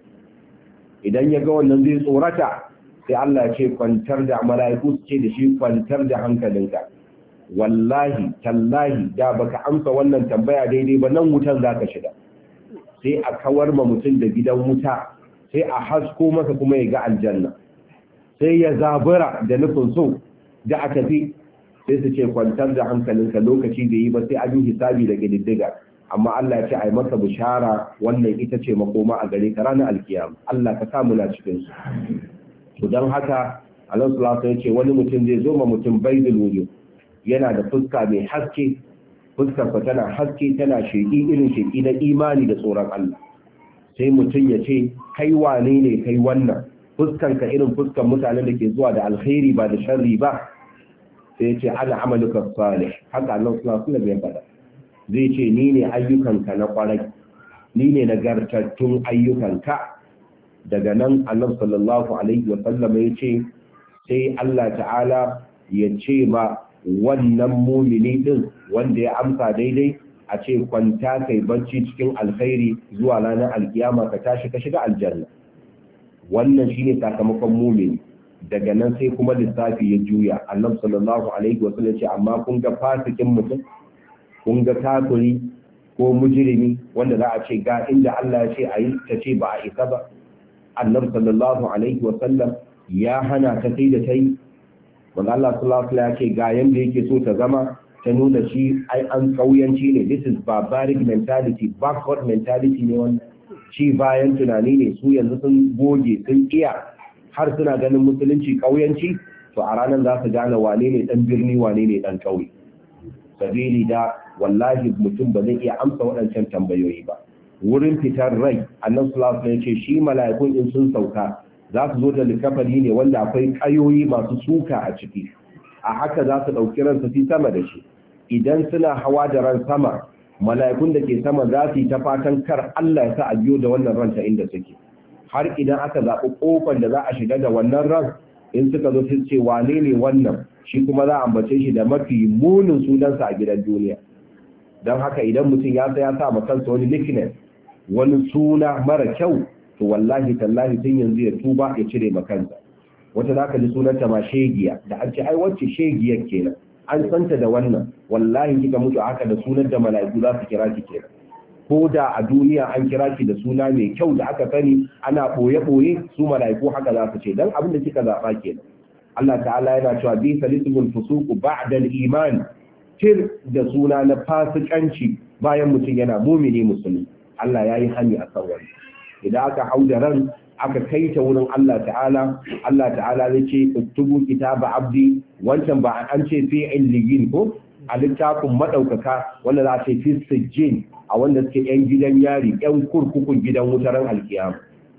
idan ya ga wannan zai tsorata sai Allah ya ce kwantar da mala'iku su ce da shi kwantar da hankalinka wallahi tallahi da baka amsa wannan tambaya daidai ba nan wutan zaka shiga sai a kawar ma mutum da gidan wuta sai a hasko masa kuma ya ga aljanna sai ya zabura da nufin so da a tafi sai su ce kwantar da hankalinka lokaci da yi ba sai an yi hisabi da gididdiga amma Allah ya ce ai masa bishara wannan ita ce makoma a gare ka ranar alkiyama Allah ka sa muna cikin su to dan haka Allah sallallahu alaihi wasallam ya ce wani mutum zai zo ma mutum baydul wujuh yana da fuska mai haske fuskarsa tana haske tana sheƙi irin sheƙi na imani da tsoron Allah sai mutum ya ce kai wane ne kai wannan fuskanka irin fuskan mutanen da ke zuwa da alkhairi ba da sharri ba sai ya ce ana amaluka salih haka Allah sallallahu alaihi wasallam ya faɗa zai ce ni ne ayyukanka na kwarai ni ne nagartattun ayyukanka daga nan Allah sallallahu alaihi wasallam ya ce sai Allah ta'ala ya ce ma wannan mumini din wanda ya amsa daidai a ce kwanta kai bacci cikin alkhairi zuwa ranar alkiyama ka tashi ka shiga aljanna wannan shine sakamakon mumini daga nan sai kuma lissafi ya juya annabi sallallahu alaihi wasallam ce amma kun ga fasikin mutum kun ga kafiri ko mujrimi wanda za a ce ga inda Allah ya ce ayi ta ce ba a isa ba annabi sallallahu alaihi wasallam ya hana ta sai da tai wanda Allah sallallahu alaihi wasallam ya ce ga yanda yake so ta zama ta nuna shi ai an kauyanci ne this is barbaric mentality backward mentality ne wannan shi bayan tunani ne su yanzu sun goge sun iya har suna ganin musulunci kauyanci to a ranar za su gane wane ne dan birni wane ne dan kauye sabili da wallahi mutum ba zai iya amsa waɗancan tambayoyi ba wurin fitar rai annabi sallallahu alaihi wasallam ya ce shi mala'ikun in sun sauka za su zo da likafani ne wanda akwai kayoyi masu suka a ciki, a haka za su ɗauki ransa su sama da shi. Idan suna hawa da ran sama, mala'ikun da ke sama za su yi ta fatan kar Allah ya sa a biyo da wannan ran ta inda suke, har idan aka zaɓi ƙofar da za a shiga da wannan ran, in suka zo sun ce wane ne wannan, shi kuma za a ambace shi da mafi munin sunansa a gidan duniya. Don haka idan mutum ya sa ya sa ma kansa wani nickname, wani suna mara kyau, to wallahi tallahi tun yanzu ya tuba ya cire ma kansa. Wata za ka ji sunanta ma shegiya, da an ce ai wacce shegiyar kenan, an santa da wannan, wallahi kika mutu haka da sunan da mala'iku za su kira ki kenan. Ko da a duniya an kira ki da suna mai kyau da aka sani ana ɓoye-ɓoye, su mala'iku haka za su ce, don abin da kika zaɓa kenan. Allah ta'ala yana cewa bi salismul fusuqu ba'da al-iman, tir da suna na fasikanci bayan mutum yana mumini musulmi. Allah yayi hani a kan wani. Idan aka hau da ran aka kai ta wurin Allah ta'ala, Allah ta'ala zai ce uktubu kitaba abdi, wancan ba an ce fi illigin ko a littafin madaukaka wanda za a ce fi sijjin, a wanda suke yan gidan yari, yan kurkukun gidan wutaran alkiyama.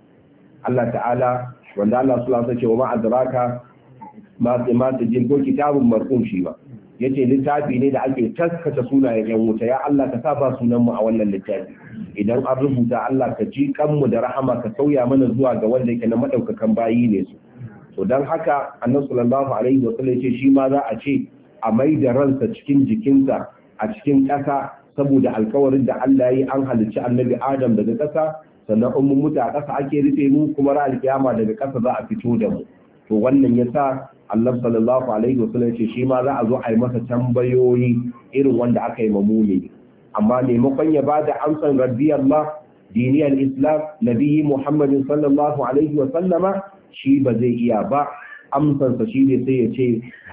Allah ta'ala wanda Allah sallallahu alaihi wasallam ce wa ma adraka ma ma sijjin ko kitabun marqum shi ba, yace littafi ne da ake taskata sunayen yan wuta. Ya Allah ka sa ba sunan mu a wannan littafi, idan an rubuta Allah ka ji kanmu da rahama ka sauya mana zuwa ga wanda yake na madaukakan bayi ne su. To dan haka Annabi sallallahu alaihi wasallam yace shi ma za a ce a mai da ransa cikin jikinsa a cikin ƙasa, saboda alkawarin da Allah ya yi an halicci Annabi Adam daga ƙasa, sannan in mun mutu a ƙasa ake rufe mu, kuma ra alkiyama daga ƙasa za a fito da mu. To wannan yasa Allah sallallahu alaihi wasallam ce shi ma za a zo a yi masa tambayoyi irin wanda aka yi mamuni. Amma maimakon ya ba da amsan rabbiyallah diniyar islam nabiyyi muhammadin sallallahu alaihi wasallama, shi ba zai iya ba. Amsansa shi ne sai ya ce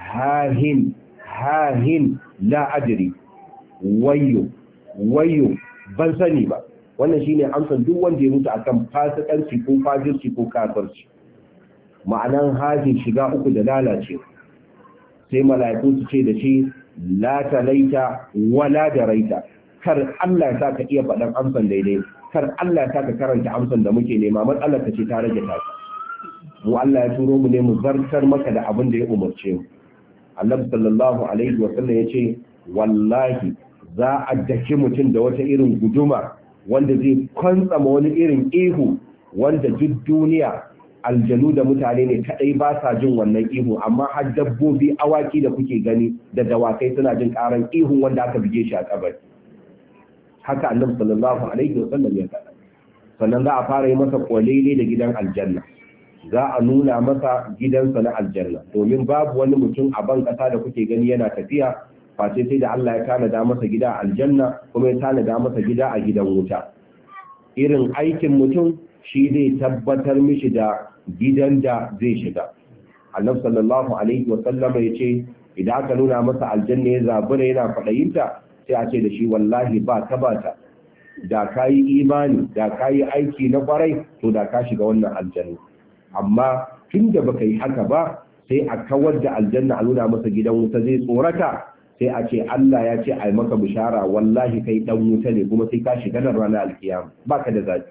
hahin hahin la adri, wayyo wayyo ban sani ba. Wannan shine amsan duk wanda ya mutu akan fasikanci ko fajirci ko kafirci. Ma'anan hajin shiga uku da lalace. Sai mala'iku su ce da shi la talaita wala daraita, kar Allah ya saka iya faɗan amsan daidai, kar Allah ya saka karanta amsan da muke nema, matsalar ta ce ta rage ta. Mu Allah ya turo mu ne mu zartar maka da abin da ya umarce mu. Allah sallallahu alaihi wa sallam yace wallahi za a dake mutum da wata irin guduma wanda zai kwantsama wani irin ihu wanda duk duniya aljanu da mutane ne kadai ba sa jin wannan ihu, amma har dabbobi awaki da kuke gani da dawakai suna jin karan ihun wanda aka bige shi a kabari. Haka Annabi sallallahu alaihi wasallam ya faɗa. Sannan za a fara yi masa kwalele da gidan aljanna, za a nuna masa gidansa na aljanna, domin babu wani mutum a ban kasa da kuke gani yana tafiya face sai da Allah ya tanada masa gida a aljanna, kuma ya tanada masa gida a gidan wuta. Irin aikin mutum shi zai tabbatar mishi da gidan da zai shiga. Annabi sallallahu alaihi wasallam ya ce idan aka nuna masa aljanna ya zabura yana faɗayinta, sai a ce da shi wallahi ba ta ba ta, da kayi imani da kayi aiki na kwarai to da ka shiga wannan aljanna. Amma tunda baka yi haka ba, sai a kawar da aljanna a nuna masa gidan wuta, zai tsorata, sai a ce Allah ya ce ai maka bishara wallahi kai dan wuta ne, kuma sai ka shiga nan ranar alkiyama, baka da zafi.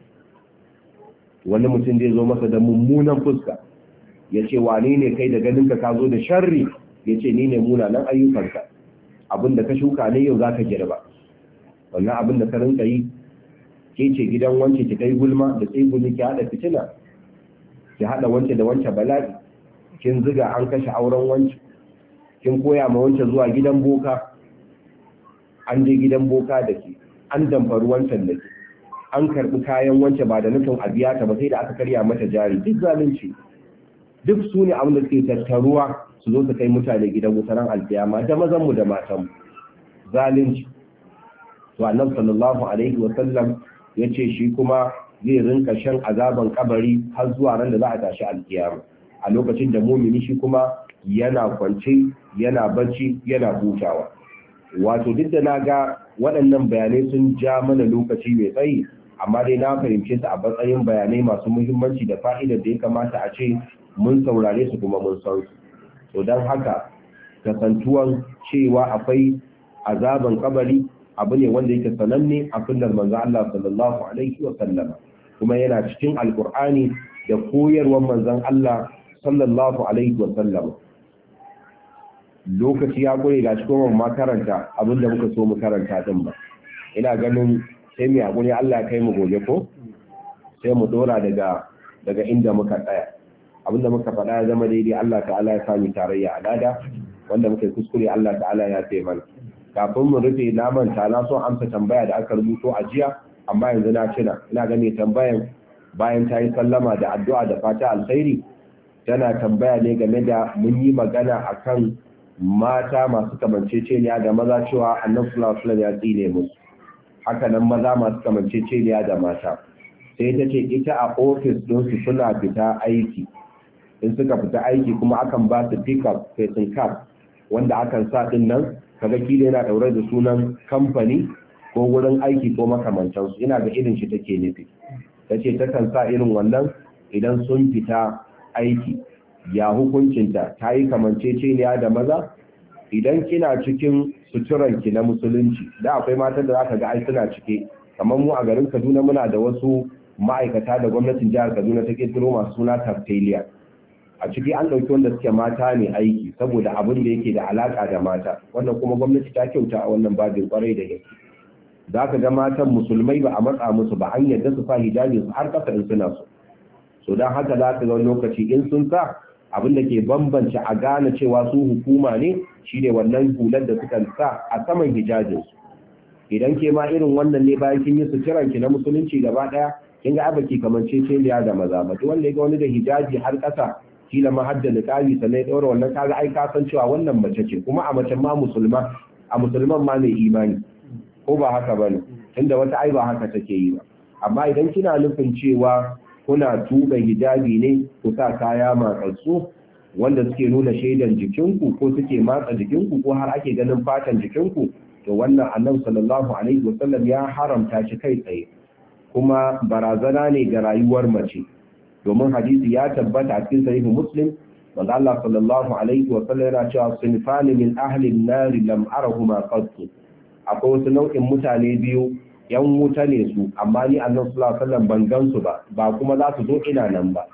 Wani mutum zai zo masa da mummunan fuska, ya ce wane ne kai da ganinka ka zo da sharri, ya ce ni ne munanan ayyukanka, abinda ka shuka ne yau za ka girba. Wannan abin da ka rinka yi, ke ce gidan wance ki kai gulma da tsegumi ki haɗa fitina, ki haɗa wance da wance bala'i, kin ziga an kashe auren wance, kin koya ma wance zuwa gidan boka, an je gidan boka da ke, an damfari wancan da ke, an karɓi kayan wance ba da nufin a biya ta ba sai da aka karya mata jari. Duk zalunci, duk su ne abin da suke tattaruwa su zo su kai mutane gidan wutaran alkiyama, da mazanmu da matanmu. Zalunci. To Annabi sallallahu alaihi wa sallam ya ce shi kuma zai rinka shan azaban kabari har zuwa ran da za a tashi alkiyama, a lokacin da mumini shi kuma yana kwance, yana bacci, yana hutawa. Wato duk da na ga waɗannan bayanai sun ja mana lokaci mai tsayi, amma dai na fahimce su a matsayin bayanai masu muhimmanci da fa'idar da ya kamata a ce mun saurare su kuma mun san su. To don haka kasantuwan cewa akwai azaban kabari, abu ne wanda yake sananne a sunnar manzo Allah sallallahu alaihi wa sallama kuma yana cikin alqur'ani da koyarwar manzon Allah sallallahu alaihi wa sallama lokaci ya gure ga cikin makaranta abinda muka so mu karanta din ba ina ganin sai mu hakuri Allah ya kai mu gobe ko sai mu dora daga daga inda muka tsaya abinda muka faɗa ya zama daidai Allah ta'ala ya sami tarayya alada wanda muka kuskure Allah ta'ala ya sai mana kafin mu rufe na manta na so amsa tambaya da aka rubuto a jiya amma yanzu na tuna ina ga mai tambayan bayan ta yi sallama da addu'a da fata alkhairi tana tambaya ne game da mun yi magana akan mata masu kamanceceniya da maza cewa annabi sallallahu alaihi wasallam ya tsine musu haka nan maza masu kamanceceniya da mata sai ta ce ita a ofis ɗinsu suna fita aiki in suka fita aiki kuma akan ba su pick up facing cap wanda akan sa din nan kaga kila yana daure da sunan kamfani ko wurin aiki ko makamantansu ina ga irin shi take nufi tace takan sa irin wannan idan sun fita aiki ya hukuncinta ta yi kamanceceniya da maza idan kina cikin suturanki na musulunci da akwai matan da zaka ga ai suna cike kamar mu a garin Kaduna muna da wasu ma'aikata da gwamnatin jihar Kaduna ta kirkiro masu suna Taftelia a ciki an ɗauki wanda suke mata ne aiki saboda abin da yake da alaƙa da mata wannan kuma gwamnati ta kyauta a wannan babin kwarai da gaske za ka ga matan musulmai ba a matsa musu ba an yadda su sa hijabi su har kasa in suna so so don haka za ka ga lokaci in sun sa abin da ke bambance a gane cewa su hukuma ne shine wannan hular da suka sa a saman hijabinsu idan ke ma irin wannan ne bayan kin yi suturanki na musulunci gaba ɗaya kin ga abaki kamanceceniya da maza ba duk wanda ya ga wani da hijabi har kasa kila ma hadda niqabi sannan ya daura wannan kaga ai ka san cewa wannan mace ce kuma a mace ma musulma a musulman ma mai imani ko ba haka bane tunda wata ai ba haka take yi ba amma idan kina nufin cewa kuna tuba hijabi ne ku sa kaya matsatsu wanda suke nuna shaidan jikinku ko suke matsa jikinku ko har ake ganin fatan jikinku to wannan annabi sallallahu alaihi wasallam ya haramta shi kai tsaye kuma barazana ne ga rayuwar mace domin hadisi ya tabbata a cikin sahihu muslim wanda Allah sallallahu alaihi wa sallam yana cewa sinfani min ahli an-nar lam arahuma qat akwai wasu nau'in mutane biyu yan wuta ne su amma ni Allah sallallahu alaihi wa sallam ban gansu ba ba kuma za su zo ina nan ba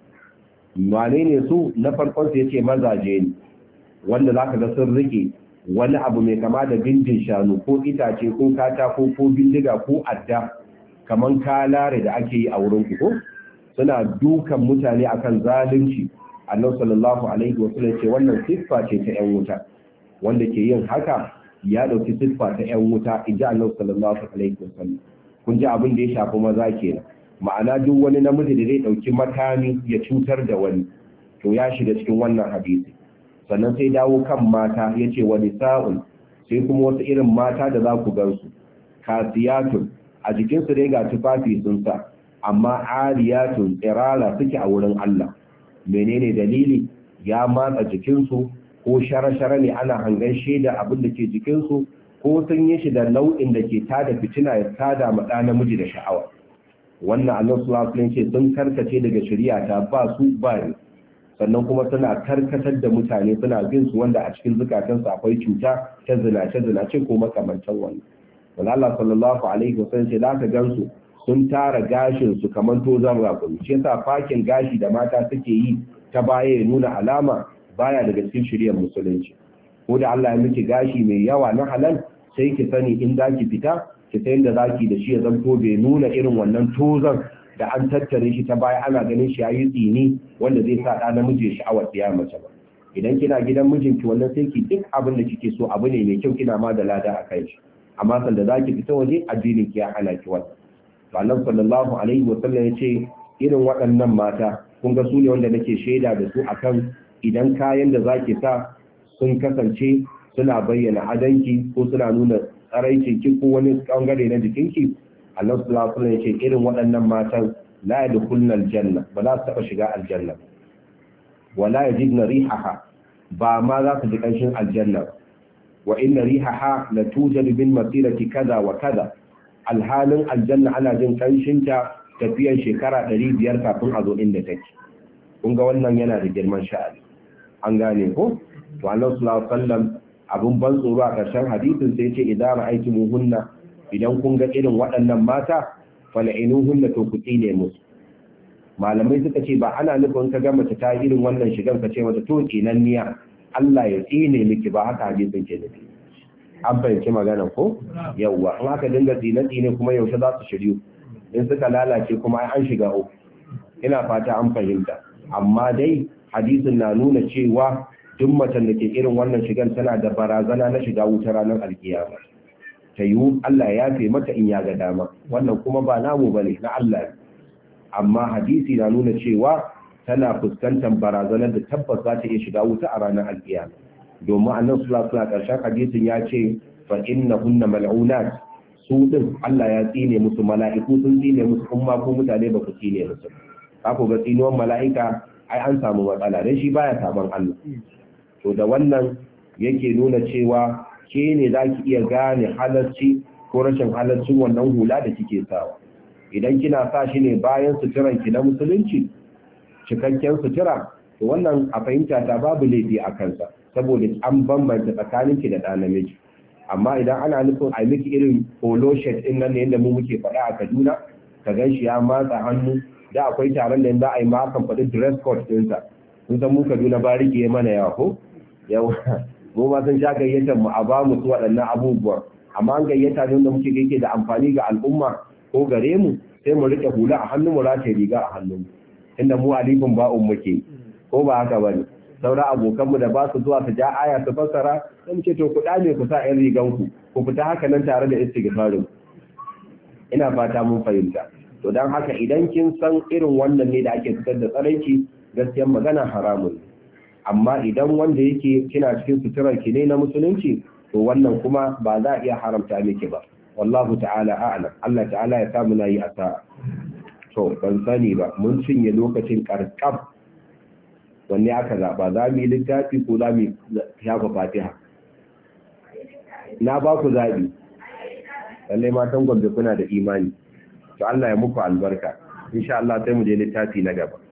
wane ne su na farkon su yace mazaje ne wanda zaka ga sun rike wani abu mai kama da bindin shanu ko itace ko katako ko bindiga ko adda kaman kalare da ake yi a wurin ku ko suna dukan mutane akan zalunci annabi sallallahu alaihi wasallam ce wannan siffa ce ta ƴan wuta wanda ke yin haka ya dauki siffa ta ƴan wuta inji annabi sallallahu alaihi wasallam kun ji abin da ya shafi maza kenan ma'ana duk wani namiji da zai dauki makami ya cutar da wani to ya shiga cikin wannan hadisi sannan sai dawo kan mata yace wa nisa'un sai kuma wasu irin mata da za ku gansu kasiyatun a jikinsu dai ga tufafi sun sa amma ariyatun tsirara suke a wurin Allah menene dalili ya matsa jikinsu ko shara-shara ne ana hangan shaida abin da ke jikinsu ko sun yi shi da nau'in da ke tada fitina ya tada ma ɗa namiji da sha'awa wannan Allah sallallahu alaihi ce sun karkace daga shari'a ta ba su ba ne sannan kuma suna karkatar da mutane suna bin su wanda a cikin zukatansu akwai cuta ta zinace zinace ko makamantan wannan wanda Allah sallallahu alaihi wasallam ce za ka gansu sun tara gashin su kamar tozan rakumi shi yasa fakin gashi da mata suke yi ta baya ya nuna alama baya daga cikin shari'ar musulunci ko da Allah ya miki gashi mai yawa na halal sai ki sani in zaki fita ki san da zaki da shi ya zanto bai nuna irin wannan tozan da an tattare shi ta baya ana ganin shi yayi tsini wanda zai sa da namiji sha'awar ya mace ba idan kina gidan mijinki wannan sai ki duk abin da kike so abu ne mai kyau kina ma da lada a kai shi amma sanda zaki fita waje addinin ki ya hana ki wannan Allah sallallahu alaihi wa sallam yace irin waɗannan mata kun ga su ne wanda nake shaida da su akan idan kayan da zaki sa sun kasance suna bayyana adanki ko suna nuna tsaraicin ki ko wani bangare na jikinki Allah sallallahu alaihi wa sallam yace irin waɗannan matan la yadkhulna aljanna ba za su taba shiga aljanna wala yajidna rihaha ba ma za su ji kanshin aljanna wa inna rihaha la tujadu bin masirati kaza wa kaza alhalin aljanna ana jin kanshinta tafiyan shekara ɗari biyar kafin a zo inda take kun ga wannan yana da girman sha'ani an gane ko to Allah sallallahu alaihi wasallam abun ban tsoro a ƙarshen hadisin sai ce idan ra'aytumuhunna idan kun ga irin waɗannan mata fal'inuhunna to ku tsine musu. Malamai suka ce ba ana nufin ka ga mace ta irin wannan shigan ka ce mata to tsinanniya Allah ya tsine miki ba, haka hadisin ke nufi. An fahimci magana ko yawwa in aka dinga tsine tsine kuma yaushe za su shiryu, in suka lalace kuma an shiga uku. Ina fata an fahimta, amma dai hadisin na nuna cewa duk macen da ke irin wannan shigan tana da barazana na shiga wuta ranar alkiyama. Ta yiwu Allah ya yafe mata in ya ga dama, wannan kuma ba namu bane, na Allah. Amma hadisi na nuna cewa tana fuskantar barazanar da tabbas za ta iya shiga wuta a ranar alkiyama. Domin annabi sallallahu alaihi wasallam karshen hadisin ya ce fa innahunna mal'unat, su din Allah ya tsine musu, mala'iku sun tsine musu, kuma ko mutane ba ku tsine musu. Ka ku ga tsinuwan mala'ika ai an samu matsala dan shi baya saban Allah. To da wannan yake nuna cewa ke ne za ki iya gane halarci ko rashin halarcin wannan hula da kike sawa. Idan kina sa shi ne bayan suturanki na musulunci, cikakken sutura, to wannan a fahimta ta babu laifi a kansa, saboda an bambanta tsakaninki da ɗan namiji. Amma idan ana nufin a miki irin polo shirt ɗin nan ne yadda mu muke faɗa a Kaduna, ka gan shi ya matsa hannu, da akwai taron da za a yi ma kan faɗi dress code ɗinsa. Sun san mu Kaduna ba rike mana yawa ko? Yawa. Mu ma sun sha gayyatar mu a ba mu su waɗannan abubuwan. Amma an gayyata ne wanda muke yake da amfani ga al'umma ko gare mu, sai mu rike hula a hannun mu, rataye riga a hannun mu. Inda mu alifin ba'un muke, ko ba haka bane. Sauran abokan mu da ba su zuwa su ja aya su fassara, sai mu ce to ku dame ku sa ƴan rigan ku, ku fita haka nan tare da istighfarin. Ina fata mun fahimta. To dan haka idan kin san irin wannan ne da ake fitar da tsaraici, gaskiyar magana haramun. Amma idan wanda yake kina cikin suturar ki ne na musulunci, to wannan kuma ba za a iya haramta miki ba. Wallahu ta'ala a'lam. Allah ta'ala ya samu nayi asa. To ban sani ba, mun cinye lokacin karkab. Wanne aka zaba, za mu yi littafi ko za mu shafa Fatiha? Na ba ku zabi. Lallai matan Gombe kuna da imani. To Allah ya muku albarka. Insha Allah sai mu je littafi na gaba.